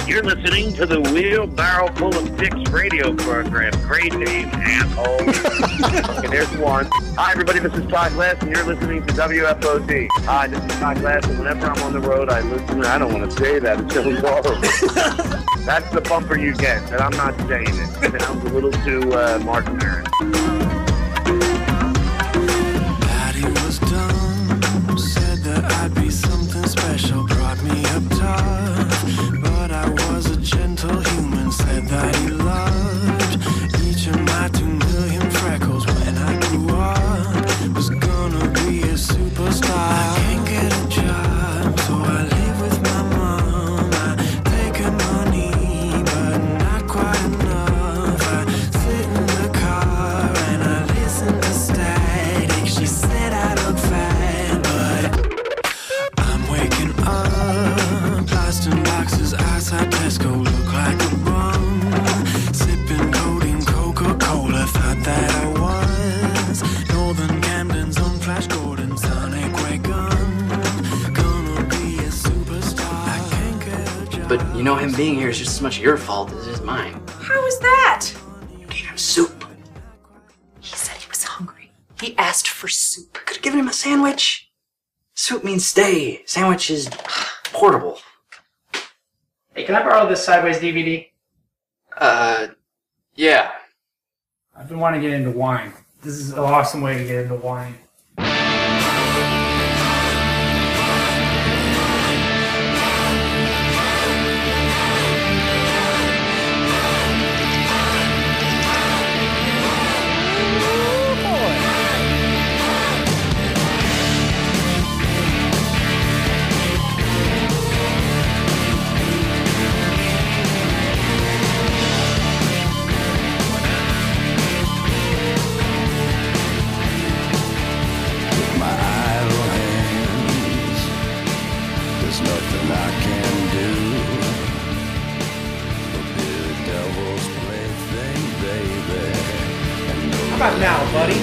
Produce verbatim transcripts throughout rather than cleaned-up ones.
You're listening to the Wheelbarrow Full of Dicks radio program. Great name, asshole. Okay, there's one. Hi, everybody. This is Todd Glass, and you're listening to W F O D. Hi, this is Todd Glass, and whenever I'm on the road, I listen. I don't want to say that. It's so horrible. That's the bumper you get, and I'm not saying it. It sounds a little too uh, Mark Maron. Daddy was dumb, said that I'd be something special, brought me up tough, but I was a gentle human, said that he loved each of my two million freckles when I grew up, was gonna be a superstar. I can't get a job, so I live with my mom. I take her money, but not quite enough. I sit in the car and I listen to Static. She said I look fat, but I'm waking up. Plastic boxes outside Tesco look like a bum. Sipping codeine Coca-Cola, thought that I was Northern Camden's on Flash Gordon, Sonic Ray Gun. Gonna be a superstar. I can't get a job. But you know, him being here is just as much your fault as it is mine. How is that? You gave him soup. He said he was hungry. He asked for soup. Could have given him a sandwich. Soup means stay. Sandwich is portable. Hey, can I borrow this Sideways D V D? Uh, yeah. I've been wanting to get into wine. This is an awesome way to get into wine. My idle hands, there's nothing I can do. But the devil's plaything, baby. And no How about now, buddy?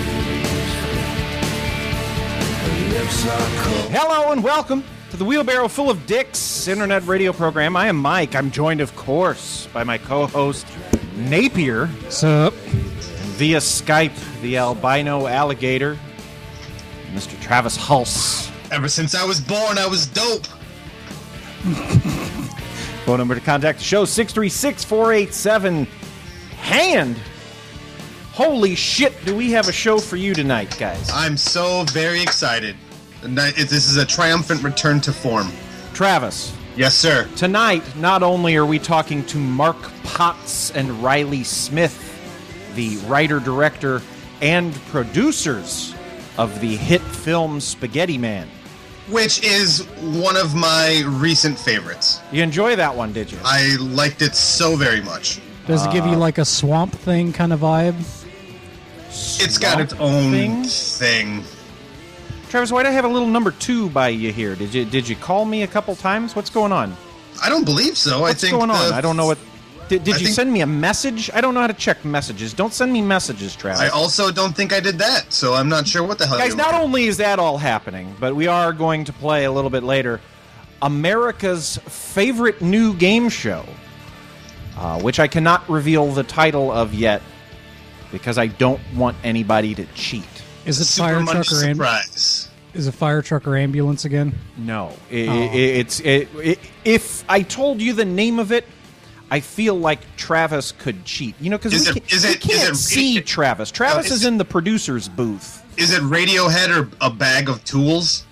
lips are cold. Hello and welcome to the Wheelbarrow Full of Dicks internet radio program. I am Mike. I'm joined, of course, by my co-host Napier. Sup? Via Skype, the albino alligator, Mister Travis Hulse. Ever since I was born, I was dope. Phone number to contact the show, six three six, four eight seven, HAND. Holy shit, do we have a show for you tonight, guys. I'm so very excited. And I- it- This is a triumphant return to form. Travis, Yes, sir. tonight, not only are we talking to Mark Potts and Riley Smith, the writer, director, and producers of the hit film Spaghetti Man. Which is one of my recent favorites. You enjoy that one, did you? I liked it so very much. Does it give you like a swamp thing kind of vibe? It's got its own thing? thing. Travis, why'd I have a little number two by you here? Did you did you call me a couple times? What's going on? I don't believe so. What's I think going on? the- I don't know what... Did, did I you think- send me a message? I don't know how to check messages. Don't send me messages, Travis. I also don't think I did that, so I'm not sure what the hell Guys, you're not looking- only is that all happening, but we are going to play a little bit later America's favorite new game show, uh, which I cannot reveal the title of yet because I don't want anybody to cheat. Is it Super fire Money truck or am- surprise. is it fire truck or ambulance again? No, I Oh. I it's it, it, if I told you the name of it, I feel like Travis could cheat. You know, because Is we, it- can't- is we it- is can't it- see it- Travis. Travis it's- is in the producer's booth. Is it Radiohead or a bag of tools?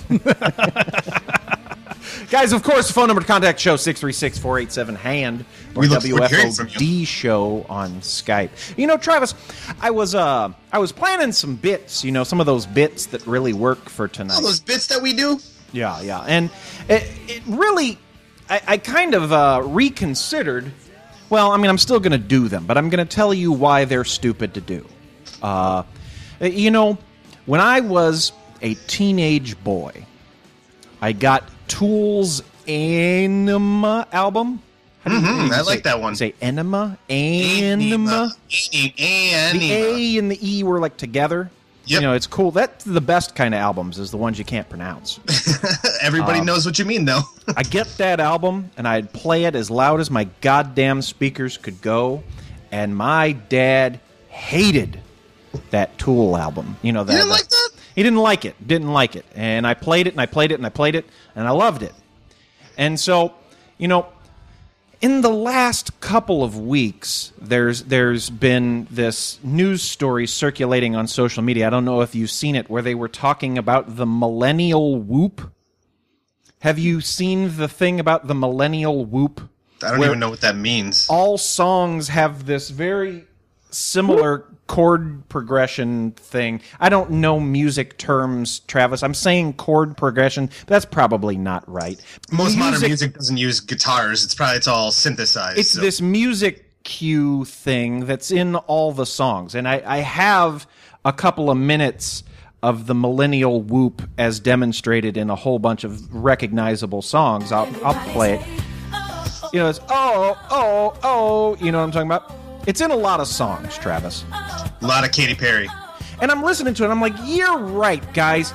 Guys, of course, the phone number to contact the show, six three six, four eight seven, HAND, or We look forward to hearing from W F O D show on Skype. You know, Travis, I was uh, I was planning some bits, you know, some of those bits that really work for tonight. All those bits that we do? Yeah, yeah. And it, it really, I, I kind of uh, reconsidered. Well, I mean, I'm still going to do them, but I'm going to tell you why they're stupid to do. Uh, you know, when I was a teenage boy, I got Tool's Anima album. How do you- Mhm, how do you I say- like that one. Say Enema? Anima? Anima. The A and the E were like together. You know, it's cool. That's the best kind of albums, is the ones you can't pronounce. Everybody Um, knows what you mean, though. I get that album, and I'd play it as loud as my goddamn speakers could go, and my dad hated that Tool album. You know, that, You didn't like that? He didn't like it. Didn't like it. And I played it, and I played it, and I played it, and I loved it. And so, you know, in the last couple of weeks, there's there's been this news story circulating on social media. I don't know if you've seen it, where they were talking about the millennial whoop. Have you seen the thing about the millennial whoop? I don't Where even know what that means. all songs have this very similar chord progression thing. I don't know music terms, Travis. I'm saying chord progression, but that's probably not right. Most modern music doesn't use guitars. It's probably it's all synthesized. It's so. this music cue thing that's in all the songs. And I, I have a couple of minutes of the millennial whoop as demonstrated in a whole bunch of recognizable songs. I'll, I'll play it. You know, it's oh, oh, oh, you know what I'm talking about? It's in a lot of songs, Travis. A lot of Katy Perry. And I'm listening to it, and I'm like, you're right, guys.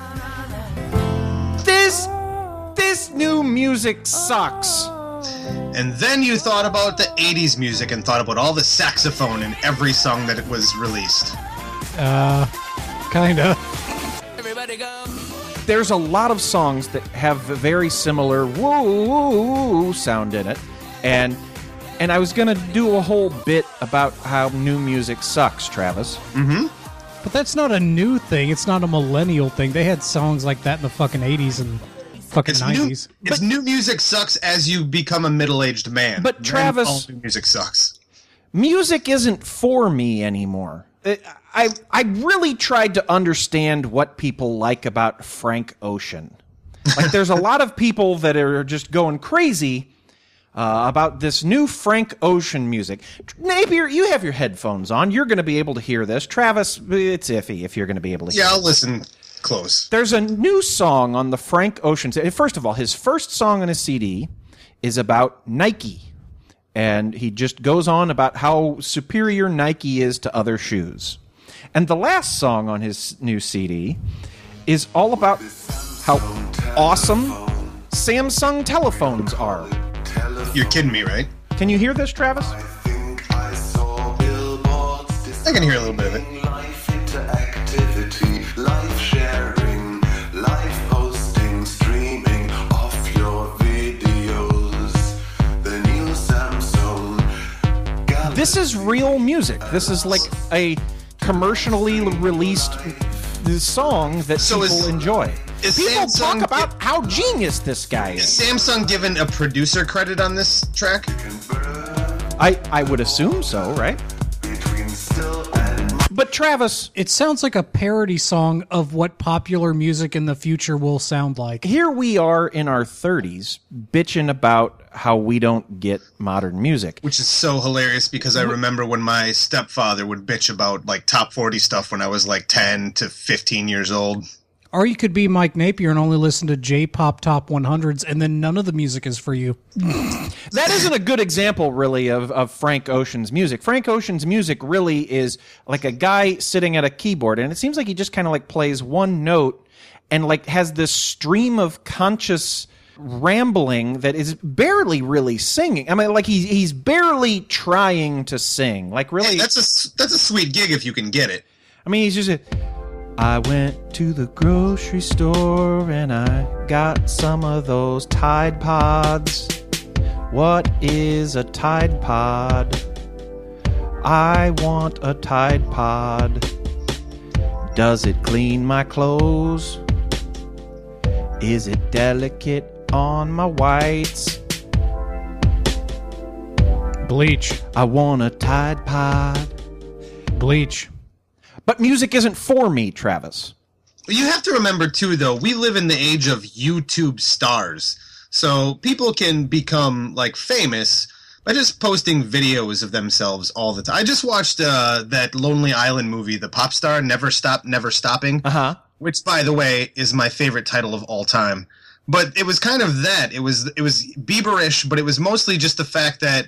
This, this new music sucks. And then you thought about the eighties music and thought about all the saxophone in every song that it was released. Uh, kinda. There's a lot of songs that have a very similar woo sound in it, and and I was gonna do a whole bit about how new music sucks, Travis. Mm-hmm. But that's not a new thing. It's not a millennial thing. They had songs like that in the fucking eighties and fucking It's nineties. new. It's new music sucks as you become a middle-aged man. But Then Travis- all new music sucks. Music isn't for me anymore. It- I I really tried to understand what people like about Frank Ocean. Like, there's a lot of people that are just going crazy uh, about this new Frank Ocean music. Napier, you have your headphones on. You're going to be able to hear this. Travis, it's iffy if you're going to be able to hear Yeah, I'll it. listen close. There's a new song on the Frank Ocean. First of all, his first song on his C D is about Nike. And he just goes on about how superior Nike is to other shoes. And the last song on his new C D is all about how awesome Samsung telephones are. You're kidding me, right? Can you hear this, Travis? I can hear a little bit of it. Life interactivity, life sharing, life posting, streaming of your videos. The new Samsung Galaxy. This is real music. This is like a commercially released song that So people is- enjoy. is People Samsung- talk about how genius this guy Is is. Samsung given a producer credit on this track? I, I would assume so, right? Between still and But Travis, It sounds like a parody song of what popular music in the future will sound like. here we are in our thirties bitching about how we don't get modern music. Which is so hilarious because I remember when my stepfather would bitch about like top forty stuff when I was like ten to fifteen years old. Or you could be Mike Napier and only listen to J-pop top one hundreds, and then none of the music is for you. That isn't a good example, really, of, of Frank Ocean's music. Frank Ocean's music really is like a guy sitting at a keyboard, and it seems like he just kind of like plays one note and like has this stream of conscious rambling that is barely really singing. I mean, like he's he's barely trying to sing. Like really, Hey, that's a that's a sweet gig if you can get it. I mean, he's just. A, I went to the grocery store and I got some of those Tide Pods. What is a Tide Pod? I want a Tide Pod. Does it clean my clothes? Is it delicate on my whites? Bleach. I want a Tide Pod. Bleach. But music isn't for me, Travis. You have to remember too, though, we live in the age of YouTube stars, so people can become like famous by just posting videos of themselves all the time. I just watched uh, that Lonely Island movie, The Pop Star, Never Stop, Never Stopping, Uh-huh. which, by the way, is my favorite title of all time. But it was kind of that. It was it was Bieberish, but it was mostly just the fact that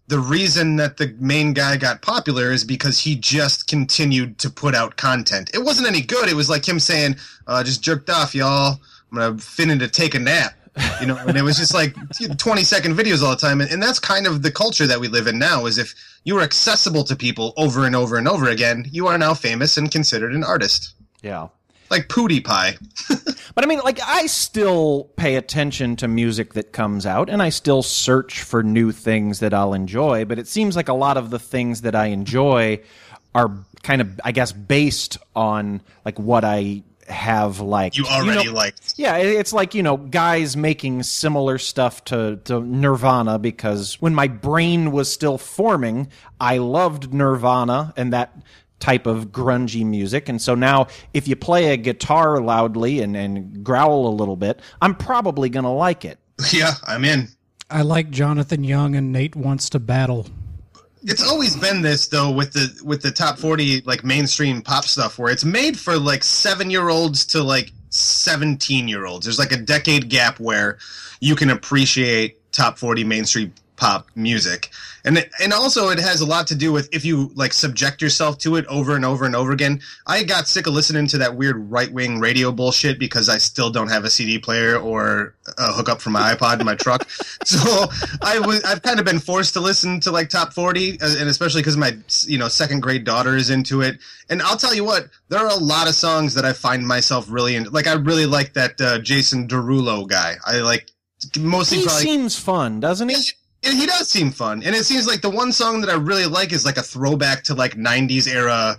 the reason that the main guy got popular is because he just continued to put out content. It wasn't any good. It was like him saying, uh, just jerked off, y'all. I'm going to finna to take a nap. You know, and it was just like twenty second videos all the time. And, and that's kind of the culture that we live in now, is if you are accessible to people over and over and over again, you are now famous and considered an artist. Yeah. Like PewDiePie. But I mean, like, I still pay attention to music that comes out, and I still search for new things that I'll enjoy, but it seems like a lot of the things that I enjoy are kind of, I guess, based on, like, what I have liked. You already you know, liked. Yeah, it's like, you know, guys making similar stuff to, to Nirvana, because when my brain was still forming, I loved Nirvana and that type of grungy music. And so now if you play a guitar loudly and, and growl a little bit, I'm probably going to like it. Yeah, I'm in. I like Jonathan Young and Nate Wants to Battle. It's always been this, though, with the with the top forty, like, mainstream pop stuff, where it's made for, like, seven-year-olds to, like, seventeen-year-olds. There's, like, a decade gap where you can appreciate top forty mainstream pop music. And it, and also it has a lot to do with if you, like, subject yourself to it over and over and over again. I got sick of listening to that weird right-wing radio bullshit because I still don't have a C D player or a hookup for my iPod in my truck. So I was, I've kind of been forced to listen to, like, top forty, and especially because my, you know, second grade daughter is into it. And I'll tell you what, there are a lot of songs that I find myself really into. Like, I really like that uh, Jason Derulo guy. I like mostly He probably, seems fun, doesn't he? And he does seem fun. And it seems like the one song that I really like is like a throwback to like nineties era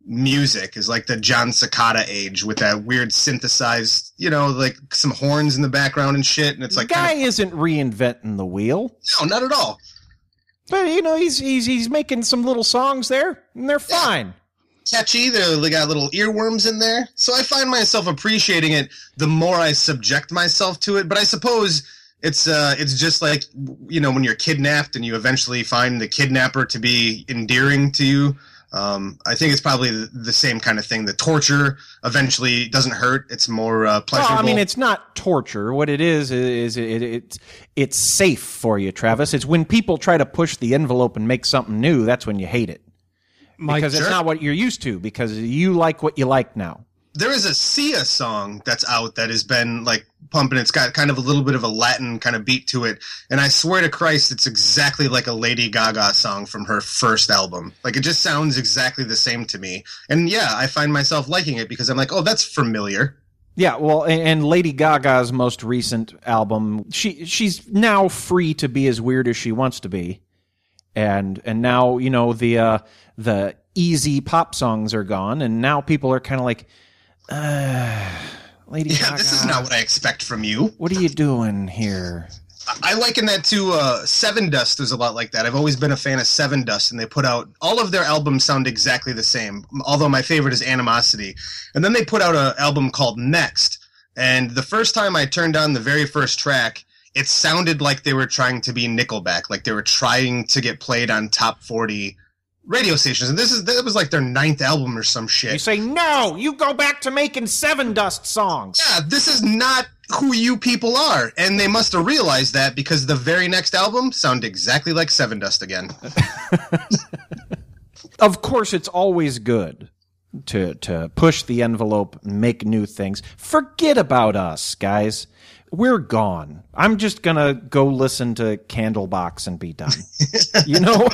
music, is like the John Cicada age with that weird synthesized, you know, like some horns in the background and shit. And it's like, the guy kind of, isn't reinventing the wheel. no, not at all. But, you know, he's he's he's making some little songs there, and they're fine. Catchy. They got little earworms in there. So I find myself appreciating it the more I subject myself to it. But I suppose it's uh, it's just like, you know, when you're kidnapped and you eventually find the kidnapper to be endearing to you. Um, I think it's probably the, the same kind of thing. The torture eventually doesn't hurt. It's more uh, pleasurable. Well, I mean, it's not torture. What it is is it, it, it's it's safe for you, Travis. It's when people try to push the envelope and make something new, that's when you hate it. Mike, Because it's sure. not what you're used to, because you like what you like now. There is a Sia song that's out that has been like pumping. It's got kind of a little bit of a Latin kind of beat to it. And I swear to Christ, it's exactly like a Lady Gaga song from her first album. Like, it just sounds exactly the same to me. And yeah, I find myself liking it because I'm like, oh, that's familiar. Yeah, well, and and Lady Gaga's most recent album, she she's now free to be as weird as she wants to be. And and now, you know, the uh, the easy pop songs are gone, and now people are kind of like, uh, Lady Yeah, Gaga, this is not what I expect from you. what are you doing here? I liken that to uh, Seven Dust. Is a lot like that. I've always been a fan of Seven Dust, and they put out all of their albums sound exactly the same. Although my favorite is Animosity, and then they put out an album called Next. And the first time I turned on the very first track, it sounded like they were trying to be Nickelback, like they were trying to get played on top forty radio stations. And this is that was like their ninth album or some shit. You say, no, you go back to making Seven Dust songs. Yeah, this is not who you people are. And they must have realized that, because the very next album sounded exactly like Seven Dust again. Of course, it's always good to to push the envelope, make new things. Forget about us, guys. We're gone. I'm just going to go listen to Candlebox and be done. You know?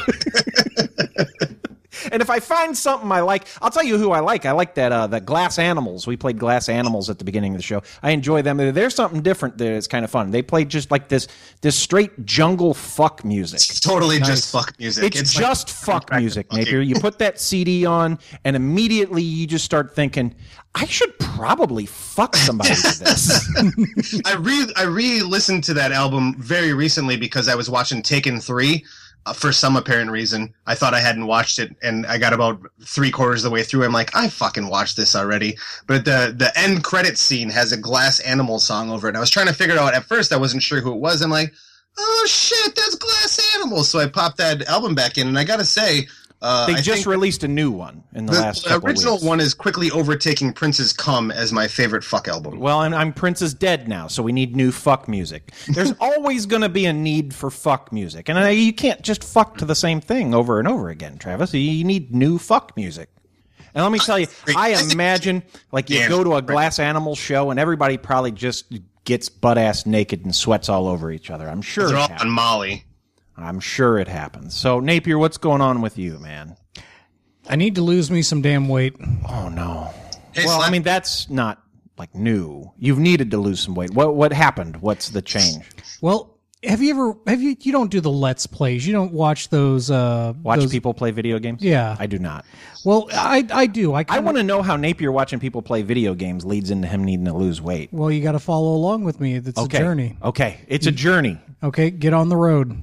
And if I find something I like, I'll tell you who I like. I like that uh, the Glass Animals. We played Glass Animals at the beginning of the show. I enjoy them. There's something different that is kind of fun. They played just like this this straight jungle fuck music. It's totally just fuck music. It's, like- just fuck music, fucking- Napier. You put that C D on, and immediately you just start thinking, I should probably fuck somebody with this. I re I re-listened to that album very recently because I was watching Taken three. Uh, for some apparent reason, I thought I hadn't watched it, and I got about three quarters of the way through. I'm like, I fucking watched this already. But the the end credit scene has a Glass Animal song over it. And I was trying to figure it out. At first, I wasn't sure who it was. I'm like, oh shit, that's Glass Animal. So I popped that album back in, and I gotta say, Uh, They I just think released a new one in the, the, last the couple original of weeks. one is quickly overtaking Prince's "Come" as my favorite fuck album. Well, and I'm Prince is dead now, so we need new fuck music. There's always going to be a need for fuck music, and uh, you can't just fuck to the same thing over and over again, Travis. You need new fuck music. And let me tell you, I imagine like you go to a Glass Animal show, and everybody probably just gets butt ass naked and sweats all over each other. I'm sure They're it all happens. on Molly. I'm sure it happens. So Napier, what's going on with you, man? I need to lose me some damn weight. Oh no. Hey, Well, Slap- I mean that's not like new. You've needed to lose some weight. What what happened? What's the change? Well, have you ever have you you don't do the Let's Plays. You don't watch those uh Watch those, people play video games? Yeah. I do not. Well, I I do. I I kinda, want to know how Napier watching people play video games leads into him needing to lose weight. Well, you got to follow along with me. It's Okay. a journey. Okay. It's a journey. Okay, get on the road.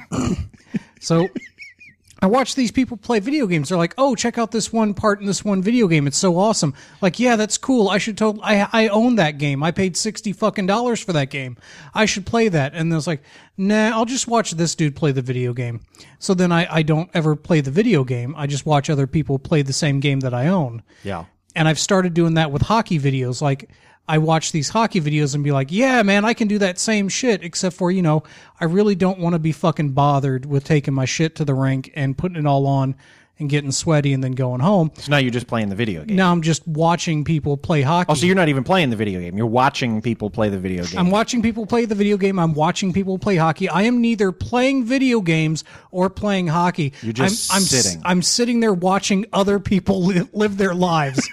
So I watch these people play video games. They're like, "Oh, check out this one part in this one video game. It's so awesome." Like, yeah, that's cool. I should totally. I I own that game. I paid sixty fucking dollars for that game. I should play that. And I was like, "Nah, I'll just watch this dude play the video game." So then I I don't ever play the video game. I just watch other people play the same game that I own. Yeah. And I've started doing that with hockey videos. Like, I watch these hockey videos and be like, yeah, man, I can do that same shit, except for, you know, I really don't want to be fucking bothered with taking my shit to the rink and putting it all on and getting sweaty and then going home. So now you're just playing the video game. Now I'm just watching people play hockey. Oh, so you're not even playing the video game. You're watching people play the video game. I'm watching people play the video game. I'm watching people play hockey. I am neither playing video games or playing hockey. You're just I'm, I'm sitting. S- I'm sitting there watching other people li- live their lives.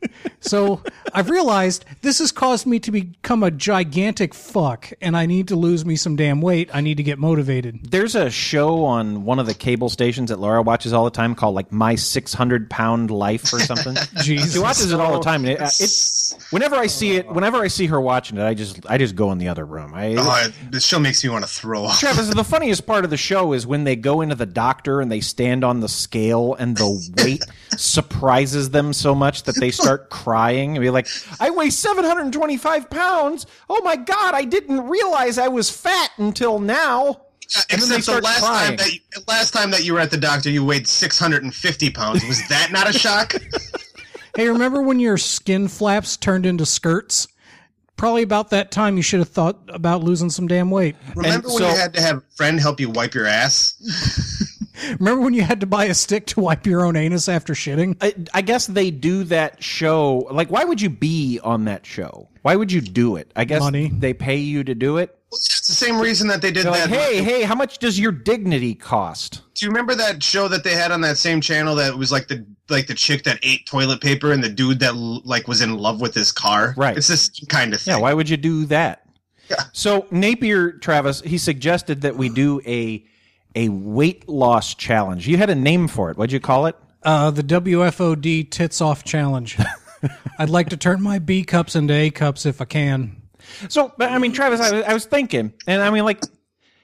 So I've realized this has caused me to become a gigantic fuck, and I need to lose me some damn weight. I need to get motivated. There's a show on one of the cable stations that Laura watches all the time called like My six hundred Pound Life or something. Jesus. She watches it all the time. And it, uh, it's whenever I see it, whenever I see her watching it, I just I just go in the other room. I, Oh, this show makes me want to throw up. Travis, the funniest part of the show is when they go into the doctor and they stand on the scale and the weight surprises them so much that they start crying and be like, I weigh seven hundred twenty-five pounds. Oh my God, I didn't realize I was fat until now. And then they Except the start last crying. time, that you, last time that you were at the doctor, you weighed six hundred fifty pounds. Was that not a shock? Hey, remember when your skin flaps turned into skirts? Probably about that time you should have thought about losing some damn weight. Remember when so- you had to have a friend help you wipe your ass? Remember when you had to buy a stick to wipe your own anus after shitting? I, I guess they do that show. Like, why would you be on that show? Why would you do it? I guess Money. they pay you to do it. It's the same reason that they did They're like, that. hey, hey, how much does your dignity cost? Do you remember that show that they had on that same channel that was like the like the chick that ate toilet paper and the dude that like was in love with his car? Right. It's this kind of thing. Yeah, why would you do that? Yeah. So Napier, Travis, he suggested that we do a a weight loss challenge. You had a name for it. What'd you call it? Uh, the W F O D Tits Off Challenge. I'd like to turn my B cups into A cups if I can. So, but I mean, Travis, I was, I was thinking, and I mean, like,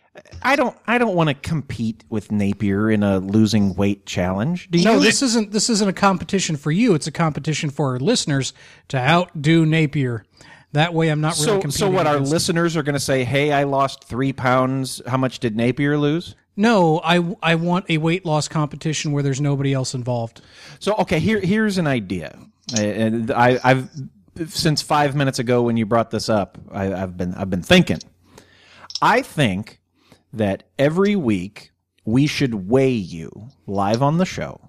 I don't, I don't want to compete with Napier in a losing weight challenge. Do you? No, this isn't this isn't a competition for you. It's a competition for our listeners to outdo Napier. That way, I'm not really so, competing. so what? Our against- listeners are going to say, "Hey, I lost three pounds. How much did Napier lose?" No, I I want a weight loss competition where there's nobody else involved. So, okay, here, here's an idea. And I, I've since five minutes ago when you brought this up, I, I've been, I've been thinking. I think that every week we should weigh you live on the show,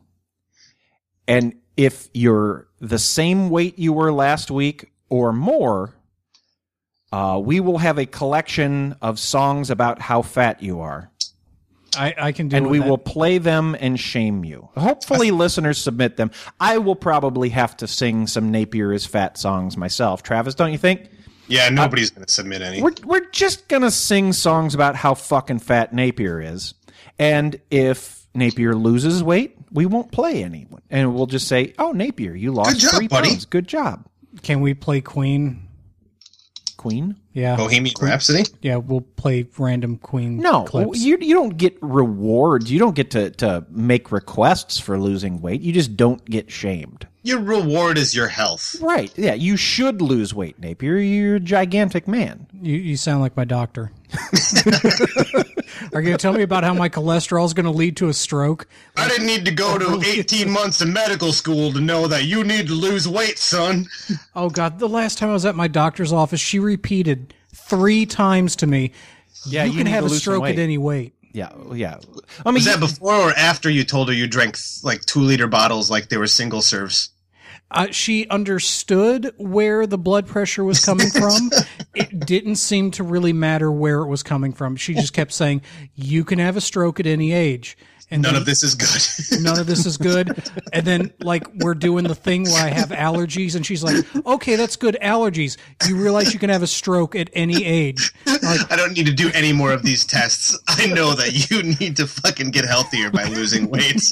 and if you're the same weight you were last week or more, uh, we will have a collection of songs about how fat you are. I, I can do And with we that. will play them and shame you. Hopefully listeners submit them. I will probably have to sing some Napier is Fat songs myself. Travis, don't you think? Yeah, nobody's going to submit any. We're, we're just going to sing songs about how fucking fat Napier is. And if Napier loses weight, we won't play any. And we'll just say, oh, Napier, you lost Good job, three buddy. pounds. Good job. Can we play Queen? Queen? Yeah, Bohemian Rhapsody? yeah, we'll play random Queen No, clips. you you don't get rewards. You don't get to, to make requests for losing weight. You just don't get shamed. Your reward is your health. Right. Yeah, you should lose weight, Napier. You're a gigantic man. You, you sound like my doctor. Are you going to tell me about how my cholesterol is going to lead to a stroke? I didn't need to go to eighteen months of medical school to know that you need to lose weight, son. Oh, God. The last time I was at my doctor's office, she repeated three times to me, Yeah, you, you can need have to a lose some stroke weight. at any weight. Yeah, yeah. I mean, Was you- that before or after you told her you drank like two liter bottles like they were single serves? Uh, she understood where the blood pressure was coming from. It didn't seem to really matter where it was coming from. She just kept saying, you can have a stroke at any age. And None then, of this is good. none of this is good. And then, like, we're doing the thing where I have allergies, and she's like, okay, that's good, allergies. You realize you can have a stroke at any age. Like, I don't need to do any more of these tests. I know that you need to fucking get healthier by losing weight.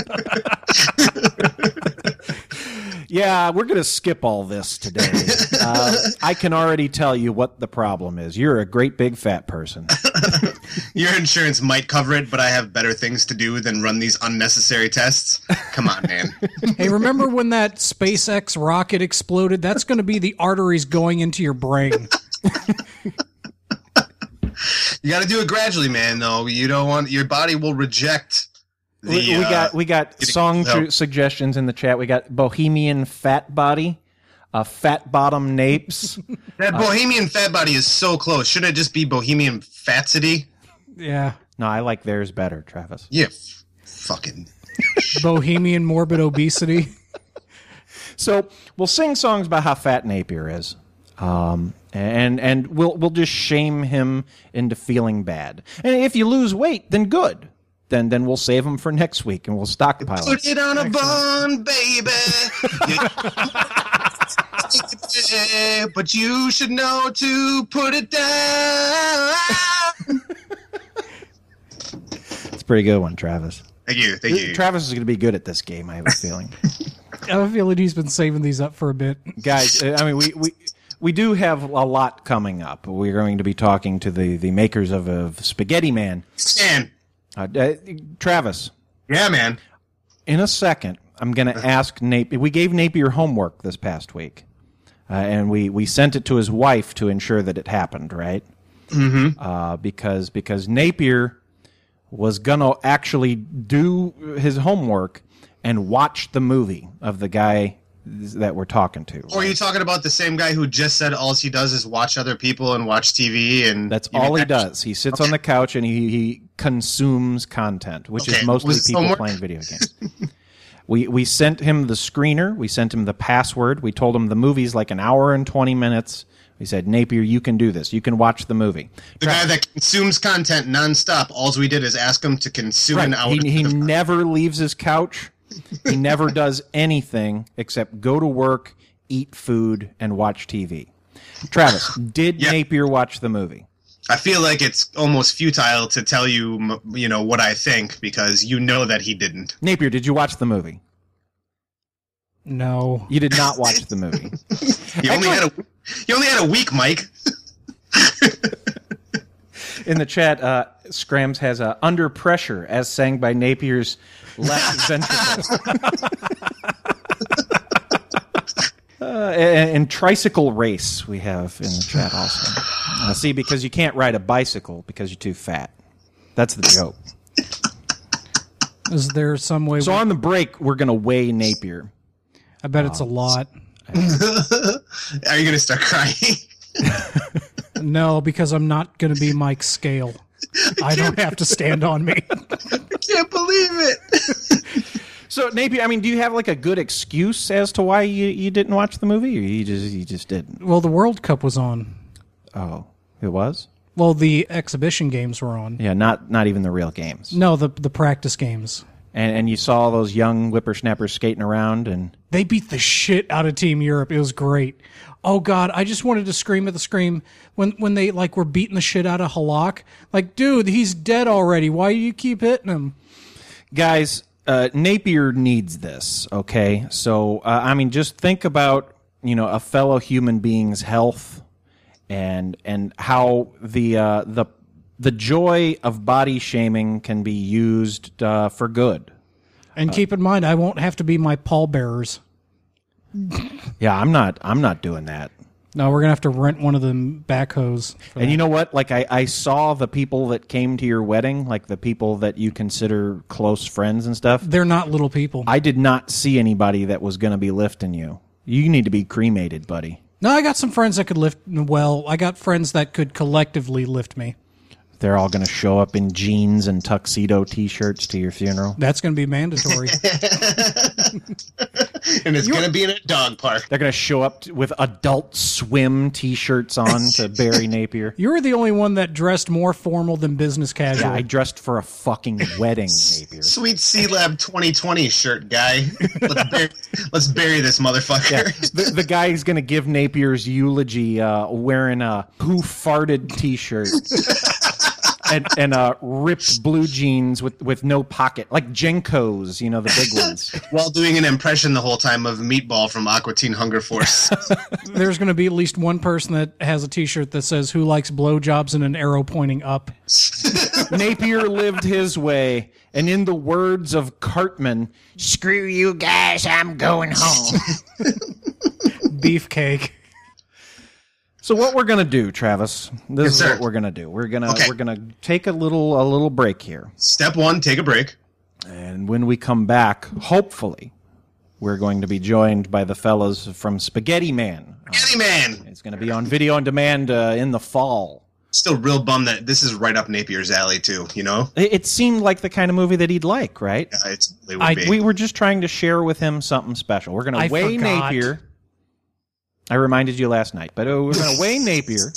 yeah, we're going to skip all this today. Uh, I can already tell you what the problem is. You're a great big fat person. Your insurance might cover it, but I have better things to do than run these unnecessary tests. Come on, man. hey, remember when that SpaceX rocket exploded? That's going to be the arteries going into your brain. You got to do it gradually, man. Though you don't want your body will reject. The, we, we uh, got we got getting song help. tr- suggestions in the chat. We got Bohemian Fat Body, uh, Fat Bottom Napes. That Bohemian Fat Body is so close. Shouldn't it just be Bohemian Fatsity? Yeah. No, I like theirs better, Travis. Yeah, f- fucking. Bohemian morbid obesity. So we'll sing songs about how fat Napier is, um, and and we'll we'll just shame him into feeling bad. And if you lose weight, then good. Then then we'll save him for next week, and we'll stockpile Put it. it on a bun, baby. Yeah, but you should know to put it down. It's a pretty good one, Travis. Thank you, thank you. Travis is going to be good at this game. I have a feeling. I have a feeling he's been saving these up for a bit. Guys, uh, I mean, we, we we do have a lot coming up. We're going to be talking to the, the makers of, of Spaghetti Man. Stan. Uh, uh, Travis, Yeah, man. in a second, I'm going to ask Napier. We gave Napier homework this past week, uh, and we, we sent it to his wife to ensure that it happened, right? Mm-hmm. Uh, because because Napier was going to actually do his homework and watch the movie of the guy that we're talking to. Or are you talking about the same guy who just said all he does is watch other people and watch T V? And That's you all mean he that- does. He sits on the couch and he, he consumes content, which Okay, is mostly was it people homework? playing video games. we we sent him the screener. We sent him the password. We told him the movie's like an hour and twenty minutes. We said, Napier, you can do this. You can watch the movie. The guy that consumes content nonstop. All we did is ask him to consume an hour. He, he never leaves his couch. He never does anything except go to work, eat food, and watch T V. Travis, did Yeah. Napier watch the movie? I feel like it's almost futile to tell you, m- you know, what I think because you know that he didn't. Napier, did you watch the movie? No. You did not watch the movie. He only had a he only had a week, Mike. In the chat, uh, Scrams has uh, Under Pressure, as sang by Napier's left ventricle. uh, and, and Tricycle Race we have in the chat also. Uh, see, because you can't ride a bicycle because you're too fat. That's the joke. Is there some way? So we- on the break, we're going to weigh Napier. I bet it's a lot. Are you gonna start crying? No, because I'm not going to be Mike's scale. I don't have to stand on me. I can't believe it. So Napier, I mean, do you have like a good excuse as to why you, you didn't watch the movie, or you just you just didn't? Well, the World Cup was on. Oh, it was? Well, the exhibition games were on. Yeah, not not even the real games. No, the the practice games. And and you saw those young whippersnappers skating around, and They beat the shit out of Team Europe. It was great. Oh God, I just wanted to scream at the scream when when they like were beating the shit out of Halak. Like, dude, he's dead already. Why do you keep hitting him? guys, uh, Napier needs this. Okay, so uh, I mean, just think about you know a fellow human being's health, and and how the uh, the the joy of body shaming can be used uh, for good. And keep in mind, I won't have to be my pallbearers. Yeah, I'm not. I'm not doing that. No, we're going to have to rent one of them backhoes. And you know what? Like, I, I saw the people that came to your wedding, like the people that you consider close friends and stuff. They're not little people. I did not see anybody that was going to be lifting you. You need to be cremated, buddy. No, I got some friends that could lift. Well, I got friends that could collectively lift me. They're all going to show up in jeans and tuxedo T-shirts to your funeral. That's going to be mandatory. And it's going to be in a dog park. They're going to show up t- with Adult Swim T-shirts on to bury Napier. You were the only one that dressed more formal than business casual. Yeah, I dressed for a fucking wedding, Napier. Sweet C-Lab twenty twenty shirt, guy. Let's bury, let's bury this motherfucker. Yeah. The, the guy who's going to give Napier's eulogy uh, wearing a who farted T-shirt. And, and uh, ripped blue jeans with, with no pocket, like Jenkos, you know, the big ones. While doing an impression the whole time of Meatball from Aqua Teen Hunger Force. There's going to be at least one person that has a T-shirt that says, "Who likes blowjobs?" and an arrow pointing up. Napier lived his way, and in the words of Cartman, "Screw you guys, I'm going home." Beefcake. So what we're gonna do, Travis? This Yes, is sir. what we're gonna do. We're gonna Okay. we're gonna take a little a little break here, Step one, take a break. and when we come back, hopefully, we're going to be joined by the fellas from Spaghetti Man. Uh, Spaghetti Man! it's going to be on video on demand uh, in the fall. Still real bummed that this is right up Napier's alley, too, you know? It, it seemed like the kind of movie that he'd like, right? Yeah, it's, it would I- be. We were just trying to share with him something special. We're going I to weigh forgot. Napier. I reminded you last night, but uh, we're going to weigh Napier,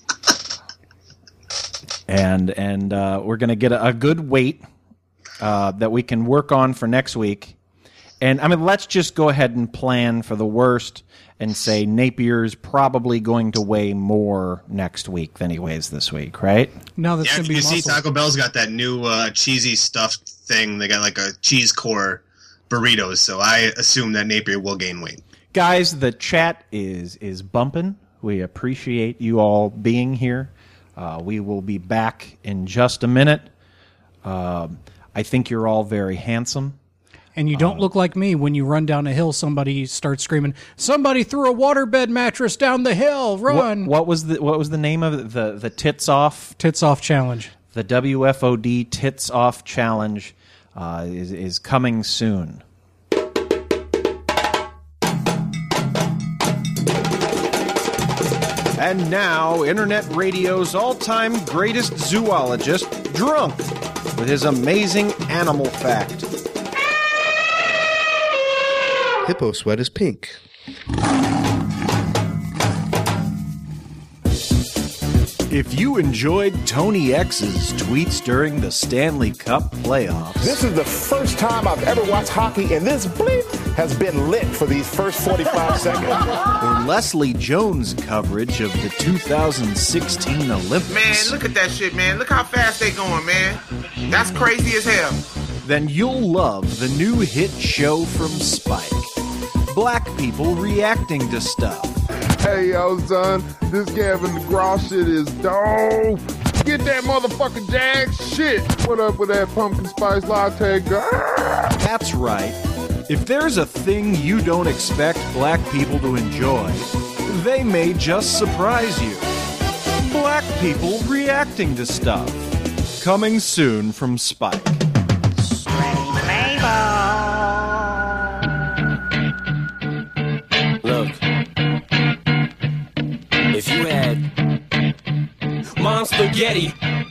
and and uh, we're going to get a, a good weight uh, that we can work on for next week. And I mean, let's just go ahead and plan for the worst and say Napier's probably going to weigh more next week than he weighs this week, right? No, that's Yeah, going to be you see muscle. Taco Bell's got that new uh, cheesy stuffed thing. They got like a cheese core burritos, so I assume that Napier will gain weight. Guys, the chat is is bumping. We appreciate you all being here. Uh, we will be back in just a minute. Um, I think you're all very handsome. And you don't look like me when you run down a hill. Somebody starts screaming, "Somebody threw a waterbed mattress down the hill! Run!" What, what was the what was the name of it? the the tits off Tits off challenge. the W F O D tits off challenge uh, is is coming soon. And now, Internet Radio's all-time greatest zoologist, Drunk, with his amazing animal fact. Hippo sweat is pink. If you enjoyed Tony X's tweets during the Stanley Cup playoffs, This is the first time I've ever watched hockey, and this bleep has been lit for these first forty-five seconds. or Leslie Jones' coverage of the two thousand sixteen Olympics, Man, look at that shit, man. Look how fast they going, man. That's crazy as hell. then you'll love the new hit show from Spike. Black people reacting to stuff. Hey, yo, son, this Gavin DeGraw shit is dope. Get that motherfucking Jag shit. What up with that pumpkin spice latte, girl? That's right. If there's a thing you don't expect black people to enjoy, they may just surprise you. Black people reacting to stuff. Coming soon from Spike. Look, if you had mom spaghetti,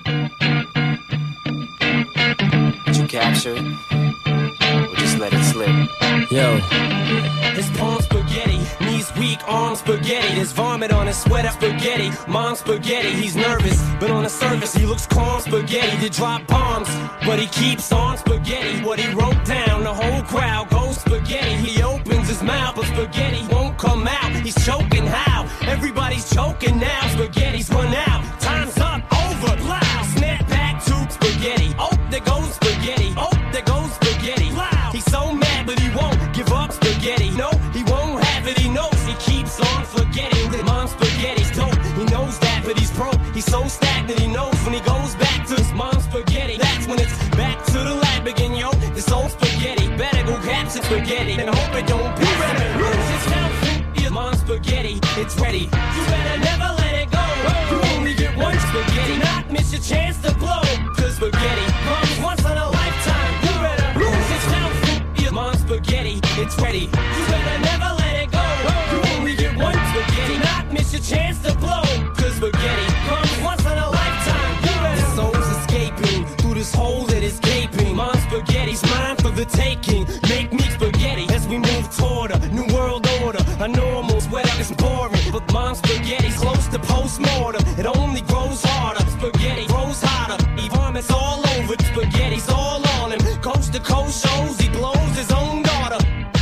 did you capture it? Or just let it slip? Yo. His palm spaghetti, knees weak, arm spaghetti. There's vomit on his sweater spaghetti. Mom spaghetti, he's nervous, but on the surface he looks calm spaghetti. To drop bombs, but he keeps on spaghetti. What he wrote down, the whole crowd goes spaghetti. He opens his mouth, but spaghetti won't come out. He's choking how? Everybody's choking now. Spaghetti's run out. Time's up, over, loud. Snap back to spaghetti. Oh, there goes spaghetti. Oh, there goes spaghetti. Loud. He's so mad, but he won't give up spaghetti. No, he won't have it. He knows he keeps on forgetting that mom's spaghetti's dope. He knows that, but he's broke. He's so stagnant. He knows when he goes back to his mom's spaghetti. That's when it's back to the lab again, yo. This old spaghetti better go capture spaghetti and hope it don't be better. Lose his health, your mom's spaghetti. it's ready. You better never let it go. You only get one spaghetti, not miss your chance to blow. Cause spaghetti comes once in a lifetime. You better lose yourself in your mom's spaghetti, it's ready. You better never let it go. You only get one spaghetti, not miss your chance to blow. Cause spaghetti comes once in a lifetime. You better. The soul's escaping through this hole that is gaping. Mom's spaghetti's mine for the taking. Make me spaghetti as we move toward a new world order. A normal sweater is boring, but mom's spaghetti's close to postmortem. It only grows harder. Spaghetti grows hotter. He vomits all over. Spaghetti's all on him. Coast to coast shows. He blows his own daughter.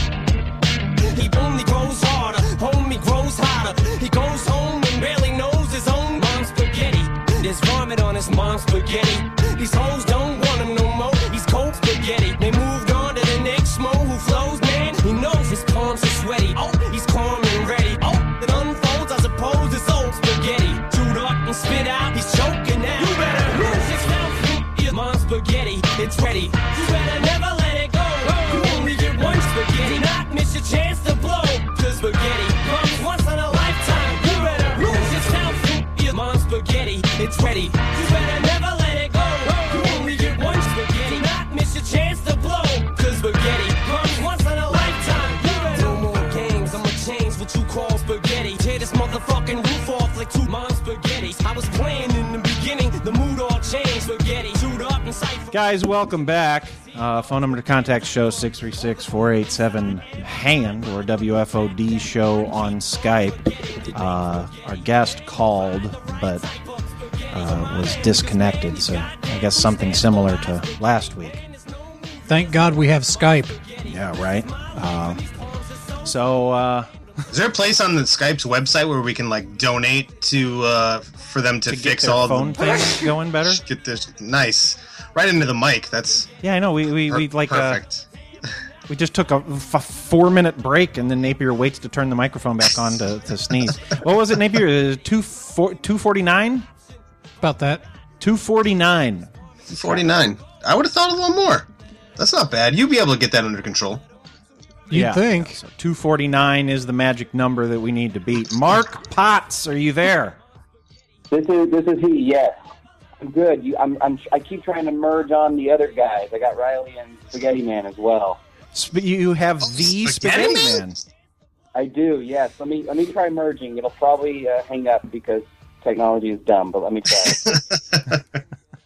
He only grows harder. Homie grows hotter. He goes home and barely knows his own mom's spaghetti. There's vomit on his mom's spaghetti. These hoes don't want him no more. He's cold spaghetti. They moved on to the next schmo who flows, man. He knows his palms are sweaty. Oh, he's calm and ready. Oh, it unfolds, I suppose it's old spaghetti. Chewed up and spit out, he's choking now. You better lose yourself in your mom's spaghetti. It's ready. You better never let it go. You only get one spaghetti, not miss your chance to blow. Cause spaghetti comes once in a lifetime. You better lose yourself in your mom's spaghetti. It's ready. You better never let it go. You only get one spaghetti, not miss your chance to blow. Cause spaghetti comes once in a lifetime. You better. No more games, I'ma change what you call spaghetti. Tear this motherfucking roof off like two mom's spaghettis. I was playing in the beginning, the mood all changed. Spaghetti chewed up and siphoned. Guys, welcome back. Uh, phone number to contact show six three six, four eight seven, HAND or W F O D show on Skype. Uh, our guest called, but uh, was disconnected, so I guess something similar to last week. Thank God we have Skype. Yeah, right. Uh, so, uh, is there a place on the Skype's website where we can like donate to uh, for them to, to fix get their all phone the things going better? Get this nice right into the mic. That's yeah, I know. We we, per- we like perfect. Uh, we just took a f- four minute break, and then Napier waits to turn the microphone back on to, to sneeze. What was it, Napier? Uh, two four two forty nine. About that. Two forty nine. Forty nine. I would have thought a little more. That's not bad. You'd be able to get that under control. You'd yeah, think. So two forty-nine is the magic number that we need to beat. Mark Potts, are you there? This is this is he. Yes, I'm good. You, I'm, I'm I keep trying to merge on the other guys. I got Riley and Spaghetti Man as well. Sp- you have oh, the Spaghetti, Spaghetti Man? Man. I do. Yes. Let me let me try merging. It'll probably uh, hang up because technology is dumb. But let me try.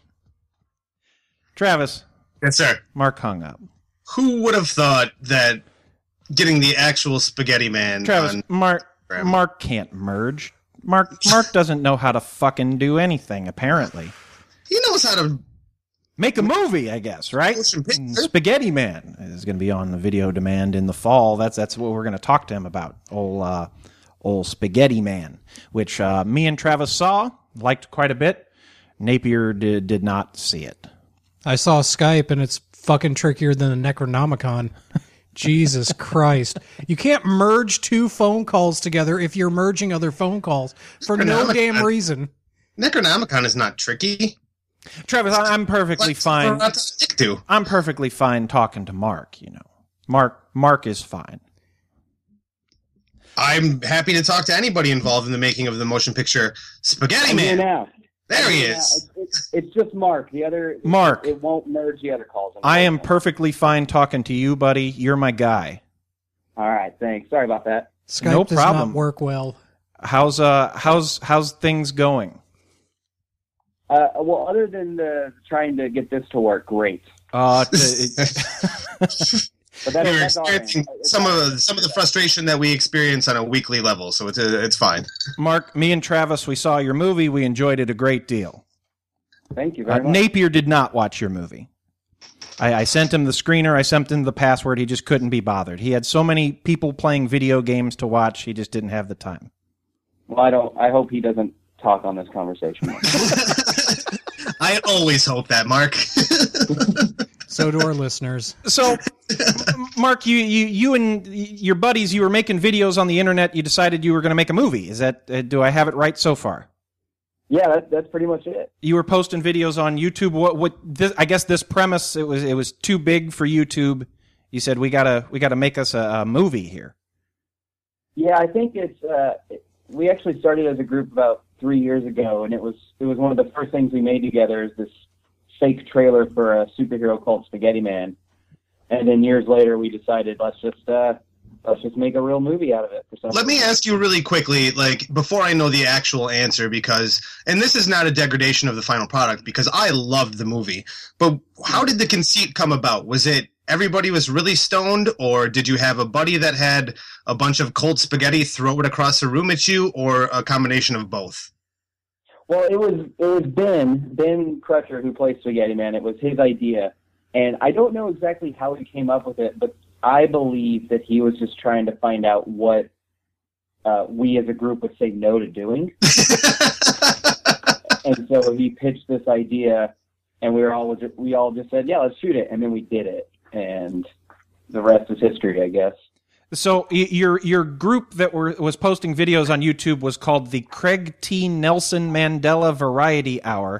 Travis. Yes, sir. Mark hung up. Who would have thought that getting the actual Spaghetti Man? Travis, on Mark, Mark can't merge. Mark, Mark doesn't know how to fucking do anything. Apparently, he knows how to make a movie. I guess, right? Spaghetti Man is going to be on the Video Demand in the fall. That's that's what we're going to talk to him about. Old, uh, old Spaghetti Man, which uh, me and Travis saw, liked quite a bit. Napier did did not see it. I saw Skype, and it's fucking trickier than the Necronomicon. Jesus Christ. You can't merge two phone calls together if you're merging other phone calls for no damn reason. Necronomicon is not tricky. Travis, I'm perfectly Let's fine. not to stick to. I'm perfectly fine talking to Mark, you know. Mark Mark is fine. I'm happy to talk to anybody involved in the making of the motion picture Spaghetti I'm Man. here now. There he Yeah, is. it's, it's just Mark. The other Mark. It, it won't merge the other calls. I am perfectly fine talking to you, buddy. You're my guy. All right, thanks. Sorry about that. Skype no does problem. not work well. How's uh how's how's things going? Uh, well, other than the, trying to get this to work, great. Uh, t- But that, You're that's all right. experiencing It's some all of right. the, some of the frustration that we experience on a weekly level, so it's a, it's fine. Mark, me and Travis, we saw your movie. We enjoyed it a great deal. Thank you Uh, very much. Napier did not watch your movie. I, I sent him the screener. I sent him the password. He just couldn't be bothered. He had so many people playing video games to watch. He just didn't have the time. Well, I don't. I hope he doesn't talk on this conversation. I always hope that, Mark. So do our listeners. So, Mark, you, you you and your buddies, you were making videos on the internet. You decided you were going to make a movie. Is that? Uh, do I have it right so far? Yeah, that, that's pretty much it. You were posting videos on YouTube. What? What? This, I guess this premise it was it was too big for YouTube. You said we gotta we gotta make us a, a movie here. Yeah, I think it's uh, we actually started as a group about three years ago, and it was it was one of the first things we made together. Is this fake trailer for a superhero called Spaghetti Man, and then years later we decided let's just uh, let's just make a real movie out of it. For some Let me ask you really quickly, like before I know the actual answer, because and this is not a degradation of the final product because I loved the movie, but how did the conceit come about? Was it everybody was really stoned, or did you have a buddy that had a bunch of cold spaghetti throw it across the room at you, or a combination of both? Well, it was it was Ben Ben Crutcher who plays Spaghetti Man. It was his idea, and I don't know exactly how he came up with it, but I believe that he was just trying to find out what uh, we as a group would say no to doing, and so he pitched this idea, and we were all we all just said, yeah, let's shoot it, and then we did it. And the rest is history, I guess. So y- your your group that were was posting videos on YouTube was called the Craig T. Nelson Mandela Variety Hour.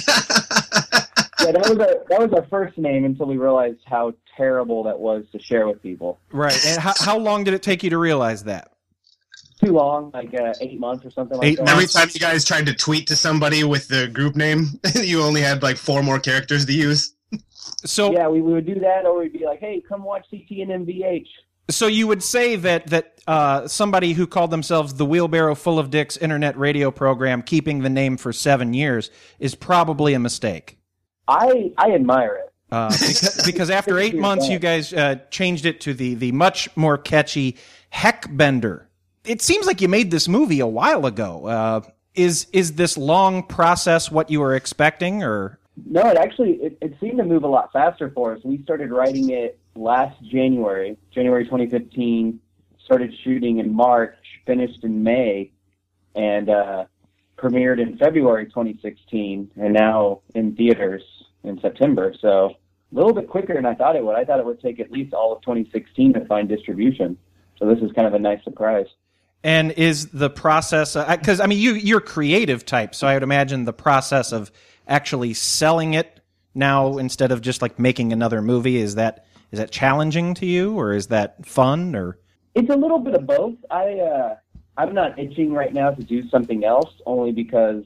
Yeah, that was our that was our first name until we realized how terrible that was to share with people. Right. And how, how long did it take you to realize that? Too long, like uh, eight months or something like Eight, that. every time you guys tried to tweet to somebody with the group name, you only had like four more characters to use. So yeah, we, we would do that, or we'd be like, "Hey, come watch C T N M V H." So you would say that that uh, somebody who called themselves the Wheelbarrow Full of Dicks Internet Radio Program, keeping the name for seven years, is probably a mistake. I I admire it uh, because, because after eight months, you guys uh, changed it to the the much more catchy Heckbender. It seems like you made this movie a while ago. Uh, is is this long process what you were expecting, or? No, it actually it, it seemed to move a lot faster for us. We started writing it last January, January twenty fifteen, started shooting in March, finished in May, and uh, premiered in February twenty sixteen, and now in theaters in September. So a little bit quicker than I thought it would. I thought it would take at least all of twenty sixteen to find distribution. So this is kind of a nice surprise. And is the process, because uh, I mean, you, you're creative type, so I would imagine the process of actually selling it now instead of just like making another movie, is that is that challenging to you, or is that fun? Or it's a little bit of both. I uh, I'm not itching right now to do something else, only because